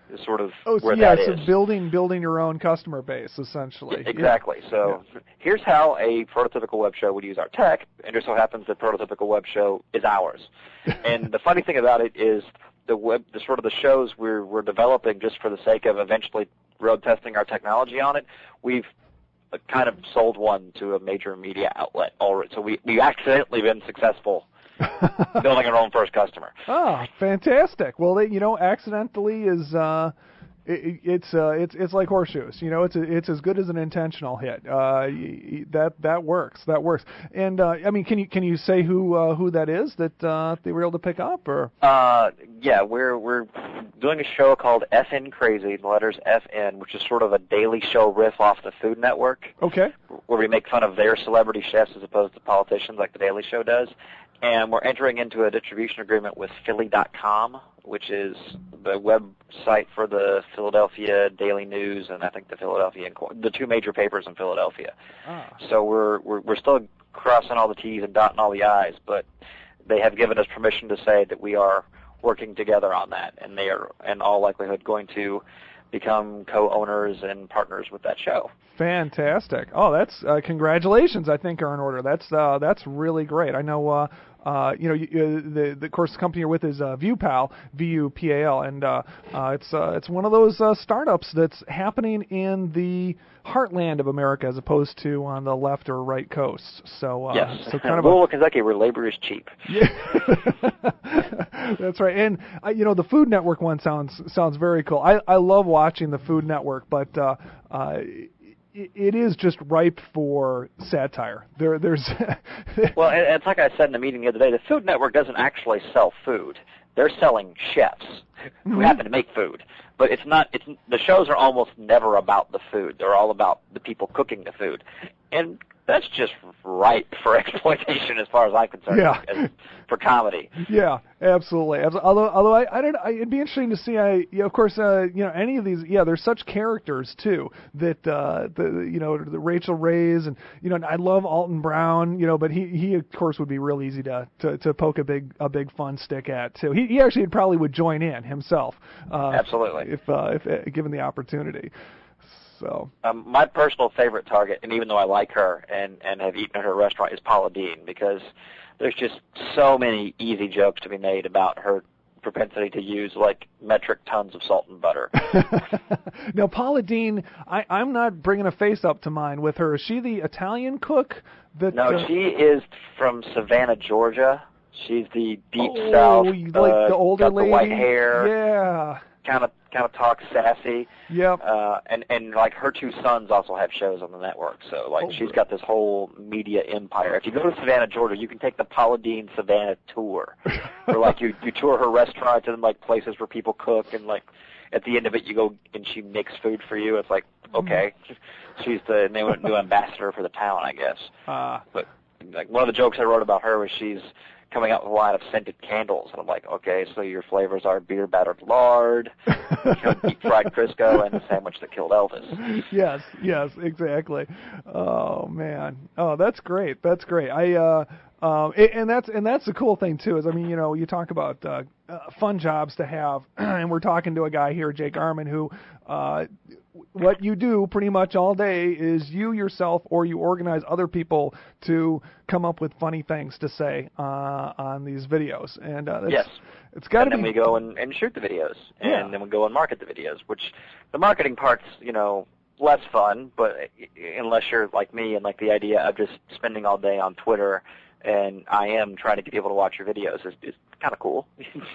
is sort of oh, so where yeah, that so is. building building your own customer base, essentially. Yeah, exactly. Yeah. So yeah. here's how a prototypical web show would use our tech, and just so happens that prototypical web show is ours. And the funny thing about it is the web, the sort of the shows we're we're developing just for the sake of eventually road testing our technology on it. We've kind of sold one to a major media outlet already, so we we accidentally been successful building our own first customer. Oh, fantastic! Well, they, you know, accidentally is uh, it, it's uh, it's it's like horseshoes. You know, it's a, it's as good as an intentional hit. Uh, that that works. That works. And uh, I mean, can you can you say who uh, who that is that uh, they were able to pick up? Or uh, yeah, we're we're doing a show called F N Crazy, the letters F N, which is sort of a daily show riff off the Food Network. Okay. Where we make fun of their celebrity chefs as opposed to politicians, like the Daily Show does. And we're entering into a distribution agreement with Philly dot com, which is the website for the Philadelphia Daily News and I think the Philadelphia, the two major papers in Philadelphia. Ah. So we're, we're we're still crossing all the T's and dotting all the I's, but they have given us permission to say that we are working together on that, and they are in all likelihood going to become co-owners and partners with that show. Fantastic! Oh, that's uh, congratulations. I think are in order. That's uh, that's really great. I know. Uh, uh, you know, you, uh, the the of course the company you're with is uh, VuPal, V U P A L, and uh, uh, it's uh, it's one of those uh, startups that's happening in the heartland of America as opposed to on the left or right coasts. So uh, yes, so kind of Louisville, a, Kentucky, where labor is cheap. Yeah, that's right. And uh, you know, the Food Network one sounds sounds very cool. I I love watching the Food Network, but uh, uh, it is just ripe for satire. There, there's. Well, and it's like I said in the meeting the other day. The Food Network doesn't actually sell food; they're selling chefs who mm-hmm. happen to make food. But it's not. It's the shows are almost never about the food. They're all about the people cooking the food, and that's just ripe for exploitation as far as I'm concerned. Yeah. As, for comedy. Yeah, absolutely. Although, although I, I don't, I, it'd be interesting to see. I, yeah, of course, uh, you know, any of these. Yeah, there's such characters too that uh, the, you know, the Rachel Ray's and you know, I love Alton Brown. You know, but he, he of course would be real easy to, to, to poke a big, a big fun stick at too. He, he actually probably would join in himself. Uh, Absolutely. If, uh, if uh, given the opportunity. So um, my personal favorite target, and even though I like her and, and have eaten at her restaurant, is Paula Deen, because there's just so many easy jokes to be made about her propensity to use like metric tons of salt and butter. Now, Paula Deen, I, I'm not bringing a face up to mind with her. Is she the Italian cook? That, no, uh, she is from Savannah, Georgia. She's the deep oh, south, like uh, the older got lady. the white hair. Yeah. Kind of, kind of talks sassy. Yep. Uh, and and like her two sons also have shows on the network, so like oh, she's got this whole media empire. If you go to Savannah, Georgia, you can take the Paula Deen Savannah tour, where like you you tour her restaurants and like places where people cook, and like at the end of it you go and she makes food for you. It's like okay, she's the new ambassador for the town, I guess. Uh, but like one of the jokes I wrote about her was she's coming out with a line of scented candles, and I'm like, okay, so your flavors are beer battered lard, deep fried Crisco, and the sandwich that killed Elvis. Yes, yes, exactly. Oh man, oh that's great, that's great. I uh, um, and that's and that's the cool thing too. Is I mean, you know, you talk about uh, uh, fun jobs to have, and we're talking to a guy here, Jake Arman, who. Uh, what you do pretty much all day is you yourself or you organize other people to come up with funny things to say uh, on these videos. And uh, yes. It's got to be. And then we go and, and shoot the videos. And yeah. then we go and market the videos, which the marketing part's, you know, less fun, but unless you're like me and like the idea of just spending all day on Twitter and I am trying to get people to watch your videos is, is kind of cool.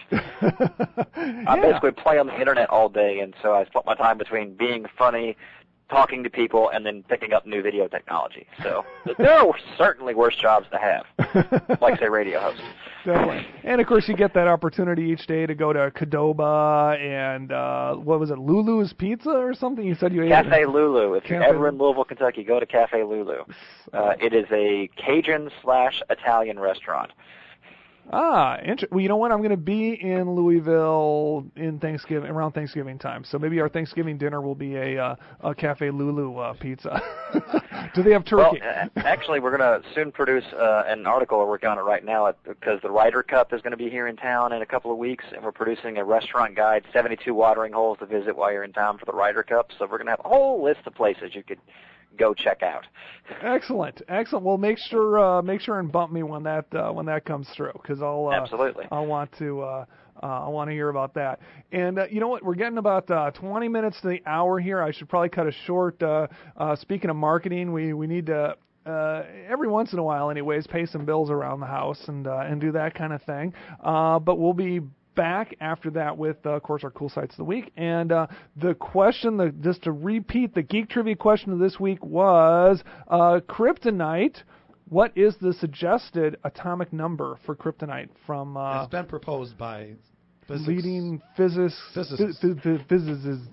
yeah. I basically play on the internet all day, and so I split my time between being funny, talking to people, and then picking up new video technology. So there are certainly worse jobs to have, like, say, radio host. Definitely. And, of course, you get that opportunity each day to go to Qdoba and, uh, what was it, Lulu's Pizza or something? You said you ate Cafe it. Lulu. If Cafe you're ever in Louisville, Kentucky, go to Cafe Lulu. Uh, it is a Cajun slash Italian restaurant. Ah, inter- well, you know what? I'm going to be in Louisville in Thanksgiving, around Thanksgiving time. So maybe our Thanksgiving dinner will be a, uh, a Cafe Lulu uh, pizza. Do they have turkey? Well, uh, actually, we're going to soon produce uh, an article. We're working on it right now at, because the Ryder Cup is going to be here in town in a couple of weeks, and we're producing a restaurant guide, seventy-two watering holes to visit while you're in town for the Ryder Cup. So we're going to have a whole list of places you could go check out. Excellent, excellent. Well, make sure uh, make sure and bump me when that uh, when that comes through, because I'll uh, absolutely I want to uh, uh, I want to hear about that. And uh, you know what? We're getting about uh, twenty minutes to the hour here. I should probably cut it short. Uh, uh, speaking of marketing, we we need to. Uh, every once in a while, anyways, pay some bills around the house and uh, and do that kind of thing. Uh, but we'll be back after that with, uh, of course, our cool sites of the week. And uh, the question, the, just to repeat, the Geek Trivia question of this week was uh, kryptonite. What is the suggested atomic number for kryptonite from uh, It's been proposed by physics. leading physics, Physicists. Phys- phys- physicists.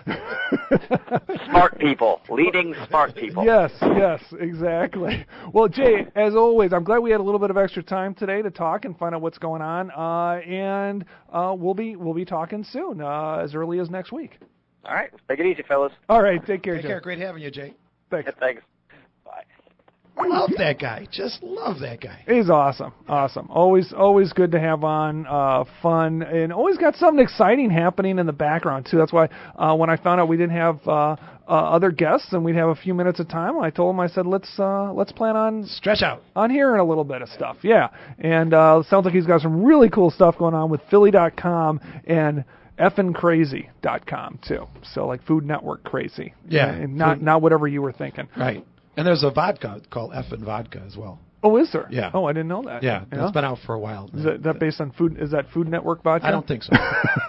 smart people, leading smart people. Yes, yes, exactly. Well, Jay, as always, I'm glad we had a little bit of extra time today to talk and find out what's going on. Uh, and uh, we'll be we'll be talking soon, uh, as early as next week. All right, take it easy, fellas. All right, take care, Take Jay. care. Great having you, Jay. Thanks. Yeah, thanks. Bye. Love that guy. Just love that guy. He's awesome, awesome. Always, always good to have on. Uh, fun, and always got something exciting happening in the background too. That's why uh, when I found out we didn't have uh, uh, other guests and we'd have a few minutes of time, I told him, I said, let's uh, let's plan on Stretch out. on hearing a little bit of stuff. Yeah, and uh, it sounds like he's got some really cool stuff going on with Philly dot com and effin crazy dot com too. So like Food Network crazy. Yeah. and not Food- not whatever you were thinking. Right. And there's a vodka called Effin' Vodka as well. Oh, is there? Yeah. Oh, I didn't know that. Yeah, Yeah? it's been out for a while. Is that, that based on food? Is that Food Network vodka? I don't think so.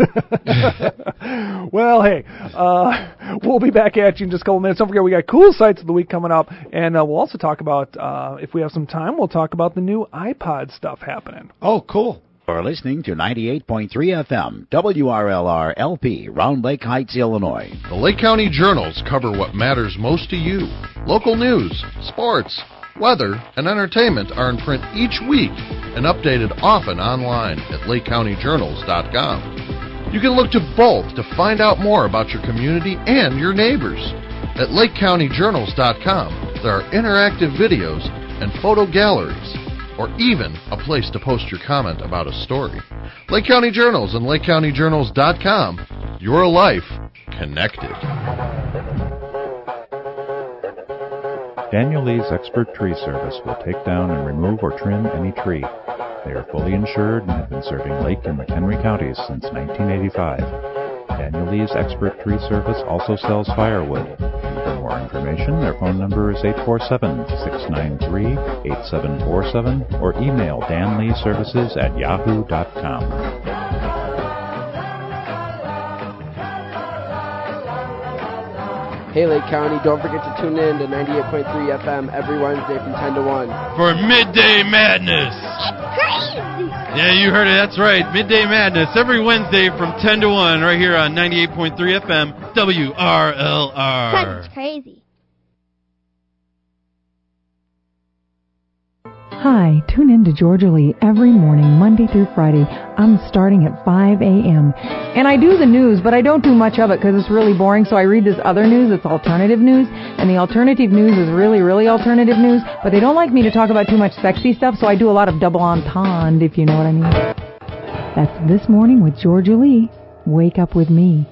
Well, hey, uh, we'll be back at you in just a couple minutes. Don't forget, we got cool sites of the week coming up, and uh, we'll also talk about, uh, if we have some time, we'll talk about the new iPod stuff happening. Oh, cool. You're listening to ninety-eight point three F M, W R L R L P, Round Lake Heights, Illinois. The Lake County Journals cover what matters most to you. Local news, sports, weather, and entertainment are in print each week and updated often online at lake county journals dot com. You can look to both to find out more about your community and your neighbors. At lake county journals dot com, there are interactive videos and photo galleries, or even a place to post your comment about a story. Lake County Journals and lake county journals dot com. Your life connected. Daniel Lee's Expert Tree Service will take down and remove or trim any tree. They are fully insured and have been serving Lake and McHenry counties since nineteen eighty-five. Daniel Lee's Expert Tree Service also sells firewood. For more information, their phone number is eight four seven, six nine three, eight seven four seven or email danleeservices at yahoo dot com. Hey Lake County, don't forget to tune in to ninety-eight point three F M every Wednesday from ten to one. For Midday Madness. Crazy! Yeah, you heard it. That's right. Midday Madness every Wednesday from ten to one right here on ninety-eight point three F M W R L R. That's crazy. Hi, tune in to Georgia Lee every morning, Monday through Friday. I'm starting at five a.m. And I do the news, but I don't do much of it because it's really boring, so I read this other news. It's alternative news, and the alternative news is really, really alternative news, but they don't like me to talk about too much sexy stuff, so I do a lot of double entendre, if you know what I mean. That's This Morning with Georgia Lee. Wake up with me.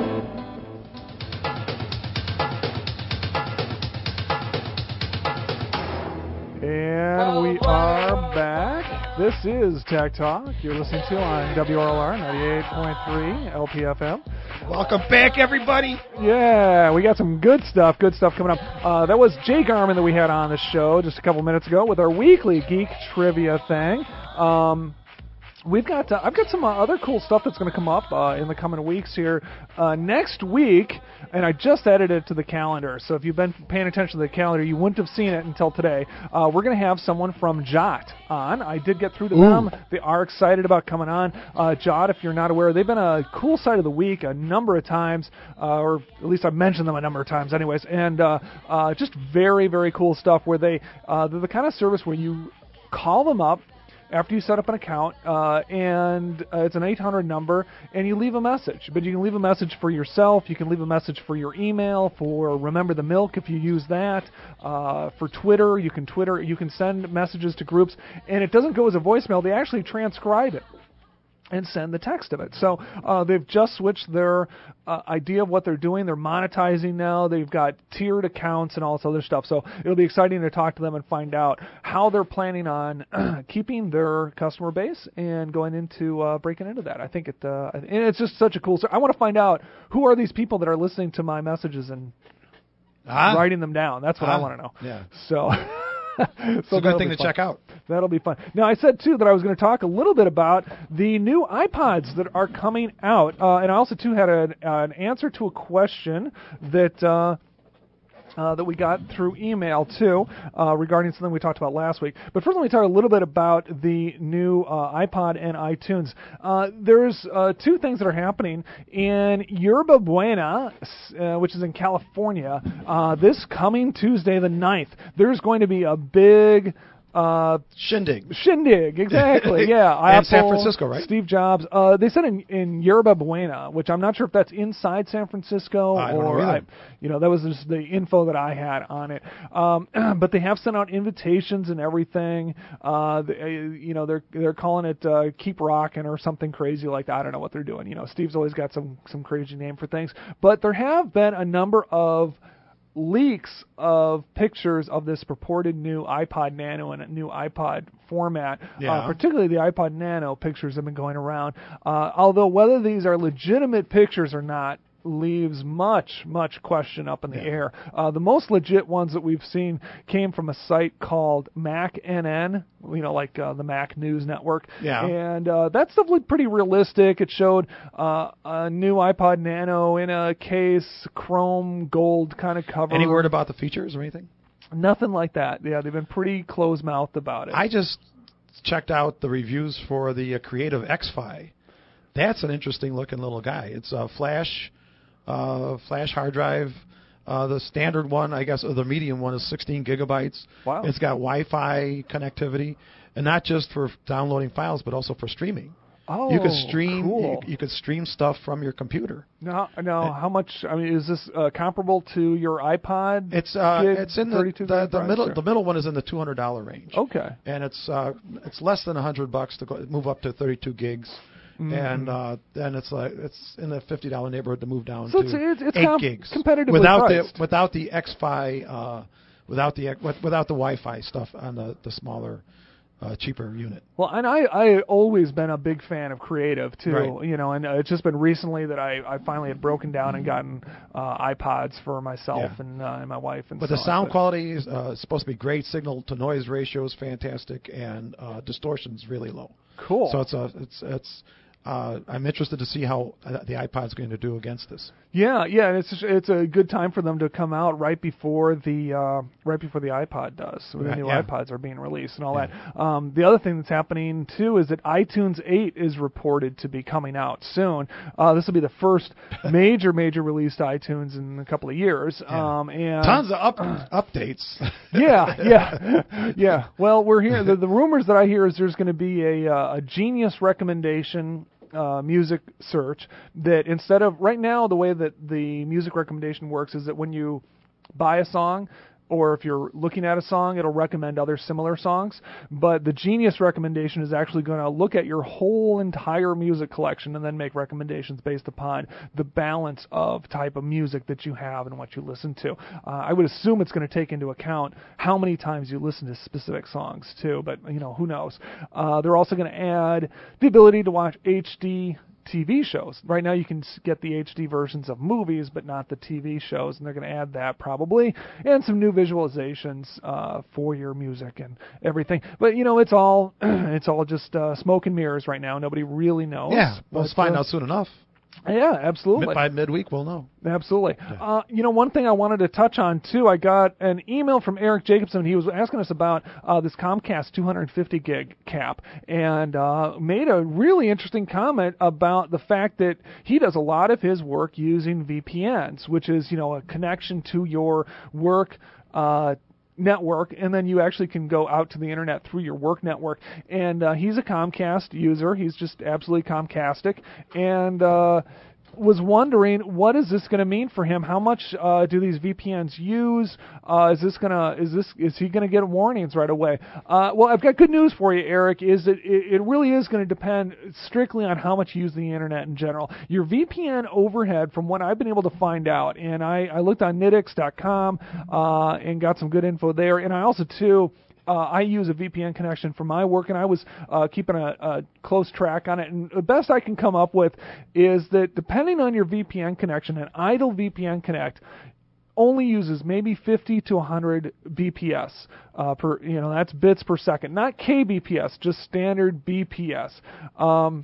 And we are back. This is Tech Talk. You're listening to on W R L R ninety-eight point three L P F M. Welcome back, everybody. Yeah, we got some good stuff, good stuff coming up. Uh, that was Jay Garman that we had on the show just a couple minutes ago with our weekly Geek Trivia thing. Um, We've got, uh, I've got some uh, other cool stuff that's going to come up uh, in the coming weeks here. Uh, next week, and I just added it to the calendar, so if you've been paying attention to the calendar, you wouldn't have seen it until today. Uh, we're going to have someone from Jot on. I did get through to them. They are excited about coming on. Uh, Jot, if you're not aware, they've been a cool site of the week a number of times, uh, or at least I've mentioned them a number of times anyways, and uh, uh, just very, very cool stuff where they, uh, they're the kind of service where you call them up, after you set up an account, uh, and uh, it's an eight hundred number, and you leave a message. But you can leave a message for yourself. You can leave a message for your email, for Remember the Milk if you use that. Uh, for Twitter, you can Twitter. You can send messages to groups, and it doesn't go as a voicemail. They actually transcribe it and send the text of it. So uh, they've just switched their uh, idea of what they're doing. They're monetizing now. They've got tiered accounts and all this other stuff. So it'll be exciting to talk to them and find out how they're planning on keeping their customer base and going into uh, breaking into that. I think it, uh, and it's just such a cool story. I want to find out who are these people that are listening to my messages and ah. writing them down. That's what ah. I want to know. Yeah. So. so it's a good thing to fun. check out. That'll be fun. Now, I said, too, that I was going to talk a little bit about the new iPods that are coming out. Uh, and I also, too, had a, uh, an answer to a question that... Uh, Uh, that we got through email, too, uh, regarding something we talked about last week. But first, let me talk a little bit about the new uh, iPod and iTunes. Uh, there's uh, two things that are happening in Yerba Buena, uh, which is in California, uh, this coming Tuesday the ninth. There's going to be a big... Uh, shindig. Shindig, exactly, yeah. and Apple, San Francisco, right? Steve Jobs. Uh, they said in, in Yerba Buena, which I'm not sure if that's inside San Francisco I or, don't know I, you know, that was just the info that I had on it. Um, but they have sent out invitations and everything. Uh, they, you know, they're they're calling it uh, Keep Rockin' or something crazy like that. I don't know what they're doing. You know, Steve's always got some some crazy name for things. But there have been a number of leaks of pictures of this purported new iPod Nano and a new iPod format. Yeah. Uh, particularly the iPod Nano pictures have been going around. Uh, although whether these are legitimate pictures or not leaves much, much question up in the yeah. air. Uh, the most legit ones that we've seen came from a site called Mac N N, you know, like uh, the Mac News Network. Yeah. And uh, that stuff looked pretty realistic. It showed uh, a new iPod Nano in a case, chrome gold kind of cover. Any word about the features or anything? Nothing like that. Yeah, they've been pretty close-mouthed about it. I just checked out the reviews for the uh, Creative X-Fi. That's an interesting-looking little guy. It's a flash... Uh, flash hard drive. Uh, the standard one, I guess, or the medium one is sixteen gigabytes. Wow. It's got Wi-Fi connectivity, and not just for downloading files, but also for streaming. Oh, you could stream. cool. You, you could stream stuff from your computer. Now, now, how much? I mean, is this uh, comparable to your iPod? It's uh, Gig, it's in the the, the middle. Or? The middle one is in the two hundred dollar range. Okay. And it's uh, it's less than a hundred bucks to go, move up to thirty-two gigs. Mm-hmm. And uh, then it's like it's in the fifty dollar neighborhood to move down so to it's, it's eight com- gigs competitively without priced. the without the X-Fi uh, without the without the Wi-Fi stuff on the the smaller uh, cheaper unit. Well, and I I always been a big fan of Creative too, right. you know, and uh, it's just been recently that I, I finally had broken down and gotten uh, iPods for myself yeah. and uh, and my wife and. But so the sound on. quality is uh, supposed to be great. Signal to noise ratio is fantastic, and uh, distortion's really low. Cool. So it's a it's it's. Uh, I'm interested to see how uh, the iPod's going to do against this. Yeah, yeah, and it's it's a good time for them to come out right before the uh, right before the iPod does. So the Right, new yeah. iPods are being released and all Yeah. that. Um, the other thing that's happening too is that iTunes eight is reported to be coming out soon. Uh, this will be the first major major release to iTunes in a couple of years. Yeah. Um, and Tons of up, updates. yeah, yeah, yeah. Well, we're here. The, the rumors that I hear is there's going to be a uh, a Genius recommendation. Uh, music search that instead of right now the way that the music recommendation works is that when you buy a song or if you're looking at a song, it'll recommend other similar songs. But the Genius recommendation is actually going to look at your whole entire music collection and then make recommendations based upon the balance of type of music that you have and what you listen to. Uh, I would assume it's going to take into account how many times you listen to specific songs too, but you know, who knows. Uh, they're also going to add the ability to watch H D T V shows. Right now you can get the H D versions of movies, but not the T V shows, and they're going to add that probably, and some new visualizations uh, for your music and everything. But you know, it's all it's all just uh, smoke and mirrors right now. Nobody really knows. Yeah, we'll but, find uh, out soon enough. Yeah, absolutely. Mid- by midweek, we'll know. Absolutely. Yeah. Uh, you know, one thing I wanted to touch on, too, I got an email from Eric Jacobson. He was asking us about uh, this Comcast two hundred fifty gig cap and uh, made a really interesting comment about the fact that he does a lot of his work using V P Ns, which is, you know, a connection to your work uh network, and then you actually can go out to the internet through your work network. And uh, he's a Comcast user. He's just absolutely Comcastic, and uh, was wondering, what is this going to mean for him? How much uh, do these V P Ns use? Uh, is this gonna is this is he going to get warnings right away? Uh, well, I've got good news for you, Eric. Is that it, it really is going to depend strictly on how much you use the internet in general. Your V P N overhead, from what I've been able to find out, and I, I looked on nidix dot com uh, and got some good info there, and I also too. Uh, I use a V P N connection for my work, and I was uh, keeping a, a close track on it. And the best I can come up with is that depending on your V P N connection, an idle V P N connect only uses maybe fifty to one hundred B P S uh, per, you know, that's bits per second, not K B P S, just standard B P S. Um,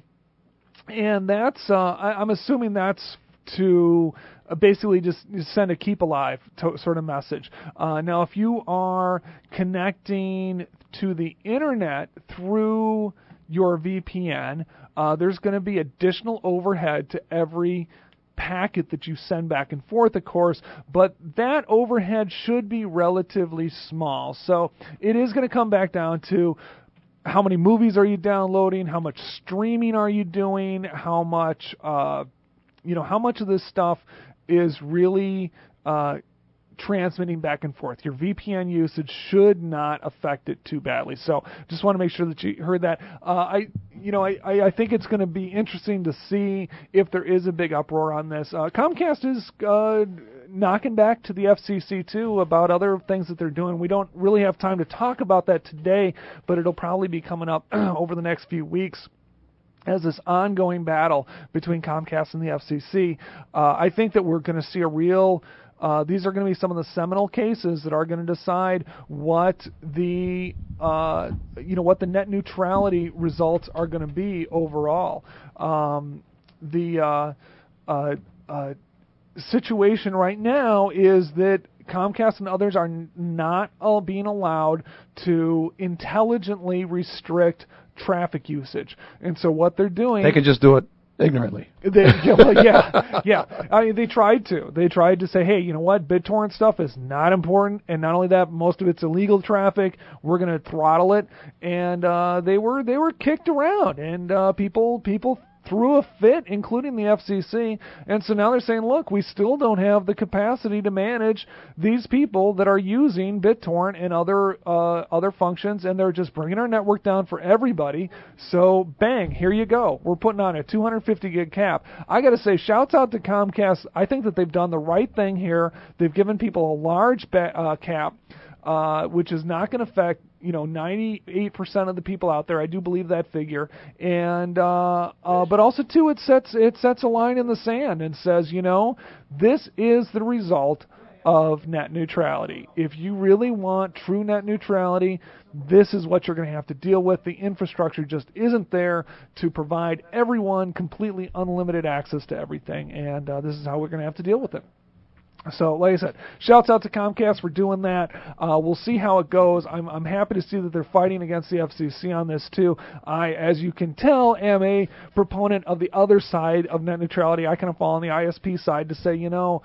and that's, uh, I, I'm assuming that's to Uh, basically just send a keep alive to, sort of message. Uh, now, if you are connecting to the internet through your V P N, uh, there's going to be additional overhead to every packet that you send back and forth, of course, but that overhead should be relatively small. So it is going to come back down to how many movies are you downloading, how much streaming are you doing, how much, uh, you know, how much of this stuff is really uh, transmitting back and forth. Your V P N usage should not affect it too badly. So just want to make sure that you heard that. Uh, I, you know, I, I think it's going to be interesting to see if there is a big uproar on this. Uh, Comcast is uh, knocking back to the F C C too about other things that they're doing. We don't really have time to talk about that today, but it'll probably be coming up over the next few weeks as this ongoing battle between Comcast and the F C C. Uh, I think that we're going to see a real, uh, these are going to be some of the seminal cases that are going to decide what the, uh, you know, what the net neutrality results are going to be overall. Um, the uh, uh, uh, situation right now is that Comcast and others are n- not all being allowed to intelligently restrict traffic usage, and so what they're doing, they can just do it ignorantly. They, yeah, well, yeah, yeah. I mean, they tried to. They tried to say, hey, you know what? BitTorrent stuff is not important, and not only that, most of it's illegal traffic. We're going to throttle it, and uh, they were they were kicked around, and uh, people people. threw a fit, including the F C C, and so now they're saying, look, we still don't have the capacity to manage these people that are using BitTorrent and other uh, other functions, and they're just bringing our network down for everybody. So, bang, here you go. We're putting on a two hundred fifty gig cap. I got to say, shouts out to Comcast. I think that they've done the right thing here. They've given people a large ba- uh, cap, uh, which is not going to affect, you know, ninety-eight percent of the people out there. I do believe that figure, and uh, uh, but also too, it sets it sets a line in the sand and says, you know, this is the result of net neutrality. If you really want true net neutrality, this is what you're going to have to deal with. The infrastructure just isn't there to provide everyone completely unlimited access to everything, and uh, this is how we're going to have to deal with it. So, like I said, shouts out to Comcast for doing that. Uh, we'll see how it goes. I'm, I'm happy to see that they're fighting against the F C C on this, too. I, as you can tell, am a proponent of the other side of net neutrality. I kind of fall on the I S P side to say, you know,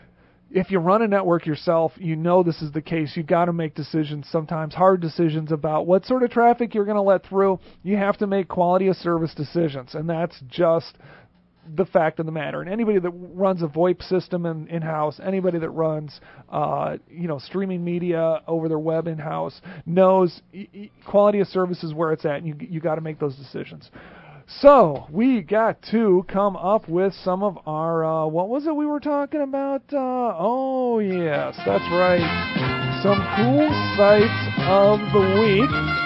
if you run a network yourself, you know this is the case. You've got to make decisions, sometimes hard decisions, about what sort of traffic you're going to let through. You have to make quality of service decisions, and that's just the fact of the matter. And anybody that runs a VoIP system in, in-house, anybody that runs, uh, you know, streaming media over their web in-house knows e- e- quality of service is where it's at, and you you got to make those decisions. So we got to come up with some of our, uh, what was it we were talking about? Uh, oh, yes, that's right. Some cool sites of the week.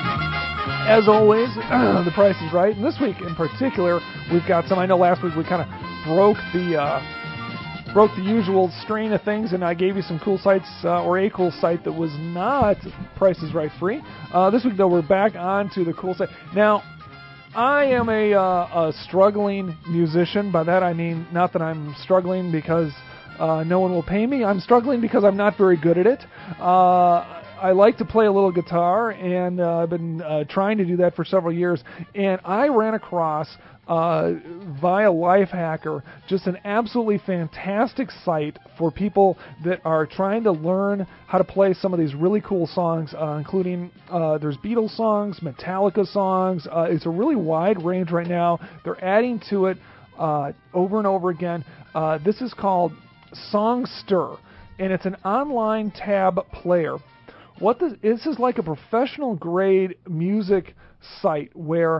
As always, The Price is Right, and this week in particular, we've got some. I know last week we kind of broke the uh, broke the usual strain of things, and I gave you some cool sites, uh, or a cool site that was not Price is Right free. Uh, this week, though, we're back on to the cool site. Now, I am a, uh, a struggling musician. By that I mean not that I'm struggling because uh, no one will pay me. I'm struggling because I'm not very good at it. Uh, I like to play a little guitar, and uh, I've been uh, trying to do that for several years. And I ran across uh, via Lifehacker. Just an absolutely fantastic site for people that are trying to learn how to play some of these really cool songs, uh, including uh, there's Beatles songs, Metallica songs. Uh, it's a really wide range right now. They're adding to it uh, over and over again. Uh, this is called Songster, and it's an online tab player. What this, this is like a professional grade music site where,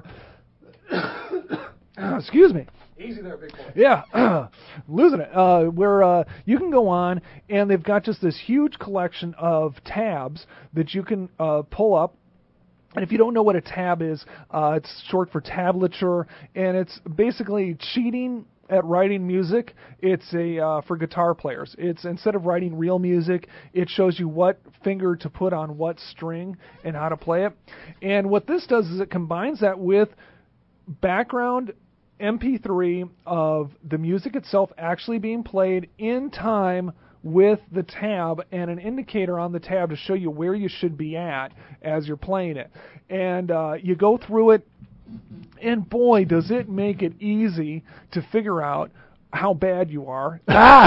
excuse me. Easy there, big boy. Yeah, losing it. Uh, where uh, you can go on, and they've got just this huge collection of tabs that you can uh, pull up. And if you don't know what a tab is, uh, it's short for tablature, and it's basically cheating at writing music. It's a uh, for guitar players. It's instead of writing real music, it shows you what finger to put on what string and how to play it. And what this does is it combines that with background M P three of the music itself actually being played in time with the tab and an indicator on the tab to show you where you should be at as you're playing it. And uh, you go through it, and boy, does it make it easy to figure out how bad you are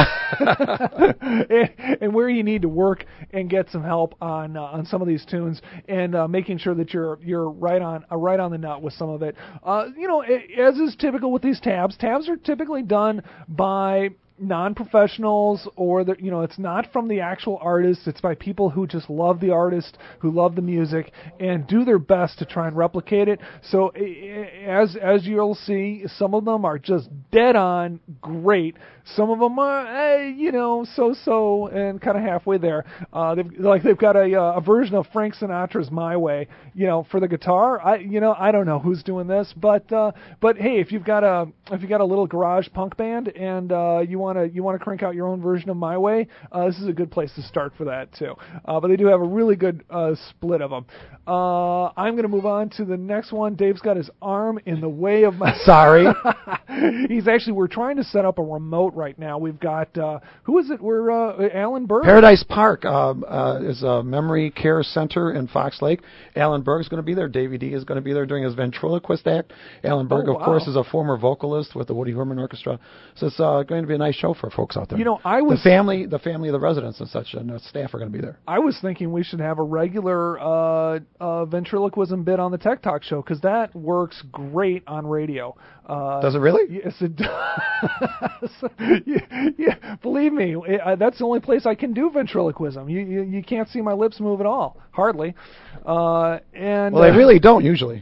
and, and where you need to work and get some help on uh, on some of these tunes, and uh, making sure that you're you're right on uh, right on the nut with some of it. Uh, you know, as is typical with these tabs, tabs are typically done by non-professionals, or the, you know, it's not from the actual artist. It's by people who just love the artist, who love the music, and do their best to try and replicate it. So as as you'll see, some of them are just dead on great. Some of them are, eh, you know, so-so and kind of halfway there. Uh, they've, like they've got a, a version of Frank Sinatra's "My Way," you know, for the guitar. I, you know, I don't know who's doing this, but uh, but hey, if you've got a if you've got a little garage punk band and uh, you want to you want to crank out your own version of "My Way," uh, this is a good place to start for that too. Uh, but they do have a really good uh, split of them. Uh, I'm going to move on to the next one. Dave's got his arm in the way of my. Sorry. He's actually. We're trying to set up a remote right now. We've got uh, who is it? We're uh, Alan Berg. Paradise Park uh, uh, is a memory care center in Fox Lake. Alan Berg is going to be there. Davey D is going to be there doing his ventriloquist act. Alan Berg, oh, of wow. course, is a former vocalist with the Woody Herman Orchestra. So it's uh, going to be a nice show for folks out there. You know, I was the family, the family of the residents and such, and the staff are going to be there. I was thinking we should have a regular uh, uh, ventriloquism bit on the Tech Talk show, because that works great on radio. Uh, Does it really? Yes, it does. yeah, yeah, believe me, it, uh, that's the only place I can do ventriloquism. You, you you can't see my lips move at all, hardly. Uh, and well, they uh, really don't usually.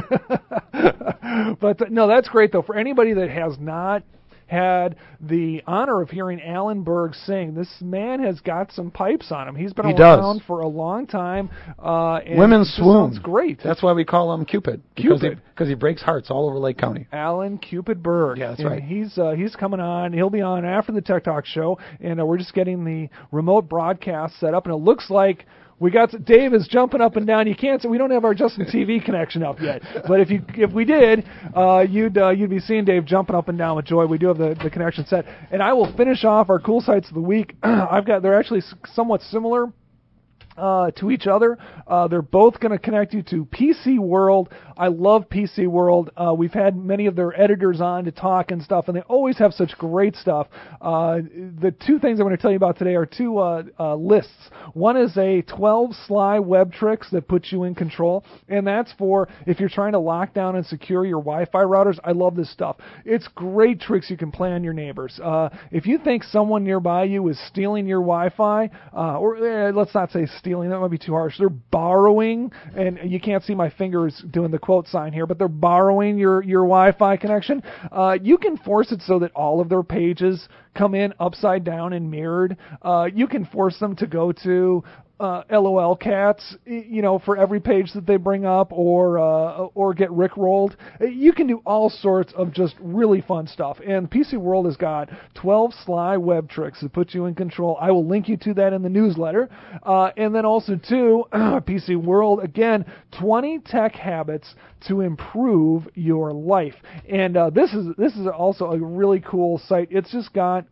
But uh, no, that's great though. For anybody that has not had the honor of hearing Alan Berg sing, this man has got some pipes on him. He's been he around does. for a long time. Uh, and Women it swoon. Sounds great. That's why we call him Cupid. Because Cupid. Because he, he breaks hearts all over Lake County. Alan Cupid Berg. Yeah, that's and right. He's uh, he's coming on. He'll be on after the Tech Talk show, and uh, we're just getting the remote broadcast set up, and it looks like we got Dave is jumping up and down. You can't. We don't have our Justin T V connection up yet. But if you if we did, uh, you'd uh, you'd be seeing Dave jumping up and down with joy. We do have the, the connection set, and I will finish off our cool sites of the week. I've got they're actually somewhat similar Uh, to each other. Uh, they're both going to connect you to P C World. I love P C World. Uh, we've had many of their editors on to talk and stuff, and they always have such great stuff. Uh, the two things I'm going to tell you about today are two uh, uh, lists. One is a twelve sly web tricks that puts you in control, and that's for if you're trying to lock down and secure your Wi-Fi routers. I love this stuff. It's great tricks you can play on your neighbors. Uh, if you think someone nearby you is stealing your Wi-Fi, uh, or eh, let's not say stealing, that might be too harsh. They're borrowing, and you can't see my fingers doing the quote sign here, but they're borrowing your, your Wi-Fi connection. Uh, you can force it so that all of their pages come in upside down and mirrored. Uh, you can force them to go to Uh, LOL cats, you know, for every page that they bring up, or uh, or get rickrolled. You can do all sorts of just really fun stuff. And P C World has got twelve sly web tricks that put you in control. I will link you to that in the newsletter. Uh, and then also, too, P C World, again, twenty tech habits to improve your life. And uh, this is this is also a really cool site. It's just got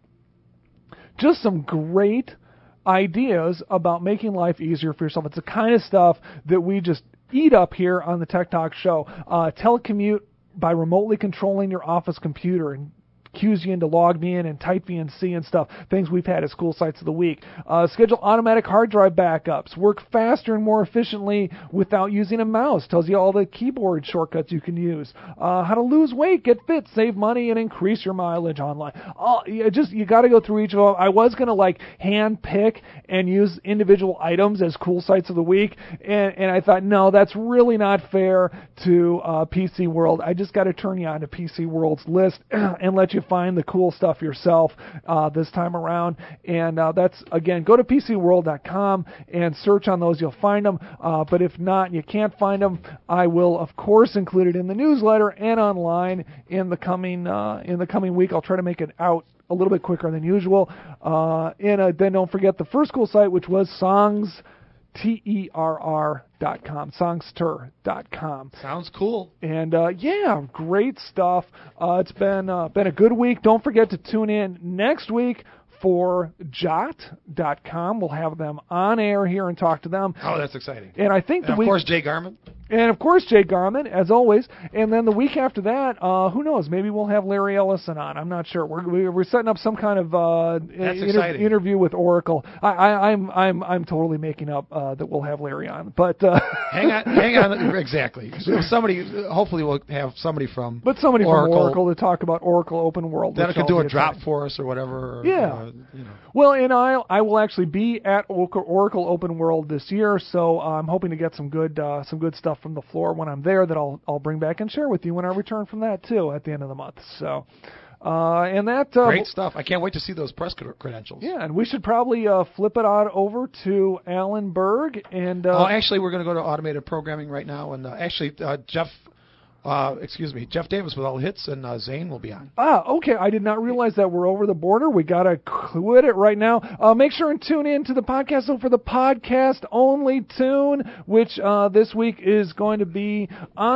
just some great ideas about making life easier for yourself. It's the kind of stuff that we just eat up here on the Tech Talk show. Uh, telecommute by remotely controlling your office computer and cues you in to log me in and type V N C and stuff, things we've had as Cool Sites of the Week. Uh, schedule automatic hard drive backups. Work faster and more efficiently without using a mouse. Tells you all the keyboard shortcuts you can use. Uh, how to lose weight, get fit, save money, and increase your mileage online. Uh, you just you got to go through each of them. I was going to like hand pick and use individual items as Cool Sites of the Week, and, and I thought, no, that's really not fair to uh, P C World. I just got to turn you on to P C World's list and let you find the cool stuff yourself uh, this time around. And uh, that's, again, go to P C world dot com and search on those. You'll find them. Uh, but if not, and you can't find them, I will, of course, include it in the newsletter and online in the coming uh, in the coming week. I'll try to make it out a little bit quicker than usual. Uh, and uh, then don't forget the first cool site, which was songs, T E R R dot com, songster dot com. Sounds cool. And uh, yeah, great stuff. Uh, it's been uh, been a good week. Don't forget to tune in next week for jot dot com. We'll have them on air here and talk to them. Oh, that's exciting. And I think and the of week, course, Jay Garman. And, of course, Jay Garman, as always. And then the week after that, uh, who knows, maybe we'll have Larry Ellison on. I'm not sure. We're we're setting up some kind of uh, inter- interview with Oracle. I, I, I'm I'm I'm totally making up uh, that we'll have Larry on. But uh, hang on, hang on, exactly. So somebody, hopefully, we'll have somebody from but somebody Oracle, from Oracle to talk about Oracle Open World. That could do a drop for us or whatever. Or, yeah. Uh, you know. Well, and I I will actually be at Oracle Open World this year, so I'm hoping to get some good uh, some good stuff from the floor when I'm there that I'll I'll bring back and share with you when I return from that too at the end of the month. So, uh, and that uh, great stuff. I can't wait to see those press credentials. Yeah, and we should probably uh, flip it on over to Alan Berg and. Uh, oh, actually, we're going to go to automated programming right now, and uh, actually, uh, Jeff. Uh, excuse me, Jeff Davis with all the hits, and uh, Zane will be on. Ah, okay. I did not realize that we're over the border. We got to quit it right now. Uh, make sure and tune in to the podcast. So for the podcast-only tune, which uh, this week is going to be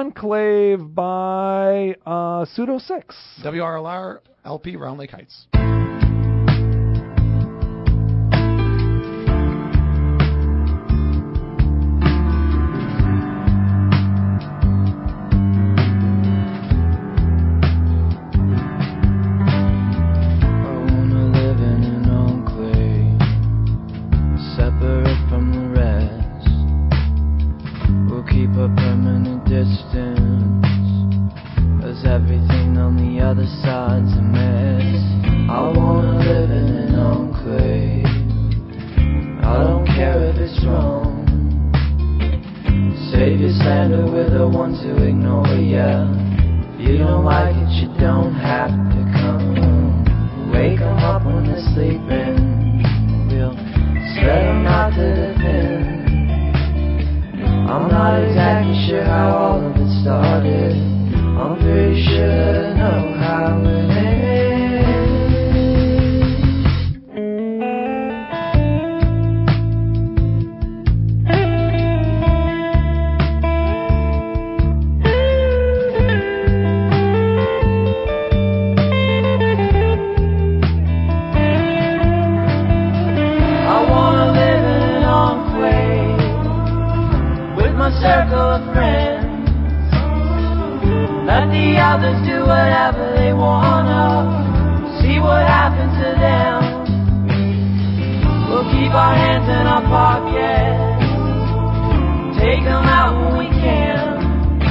Enclave by uh, Pseudo six. W R L R L P Round Lake Heights.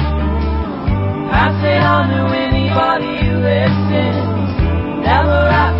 Pass it on to anybody who listens. Never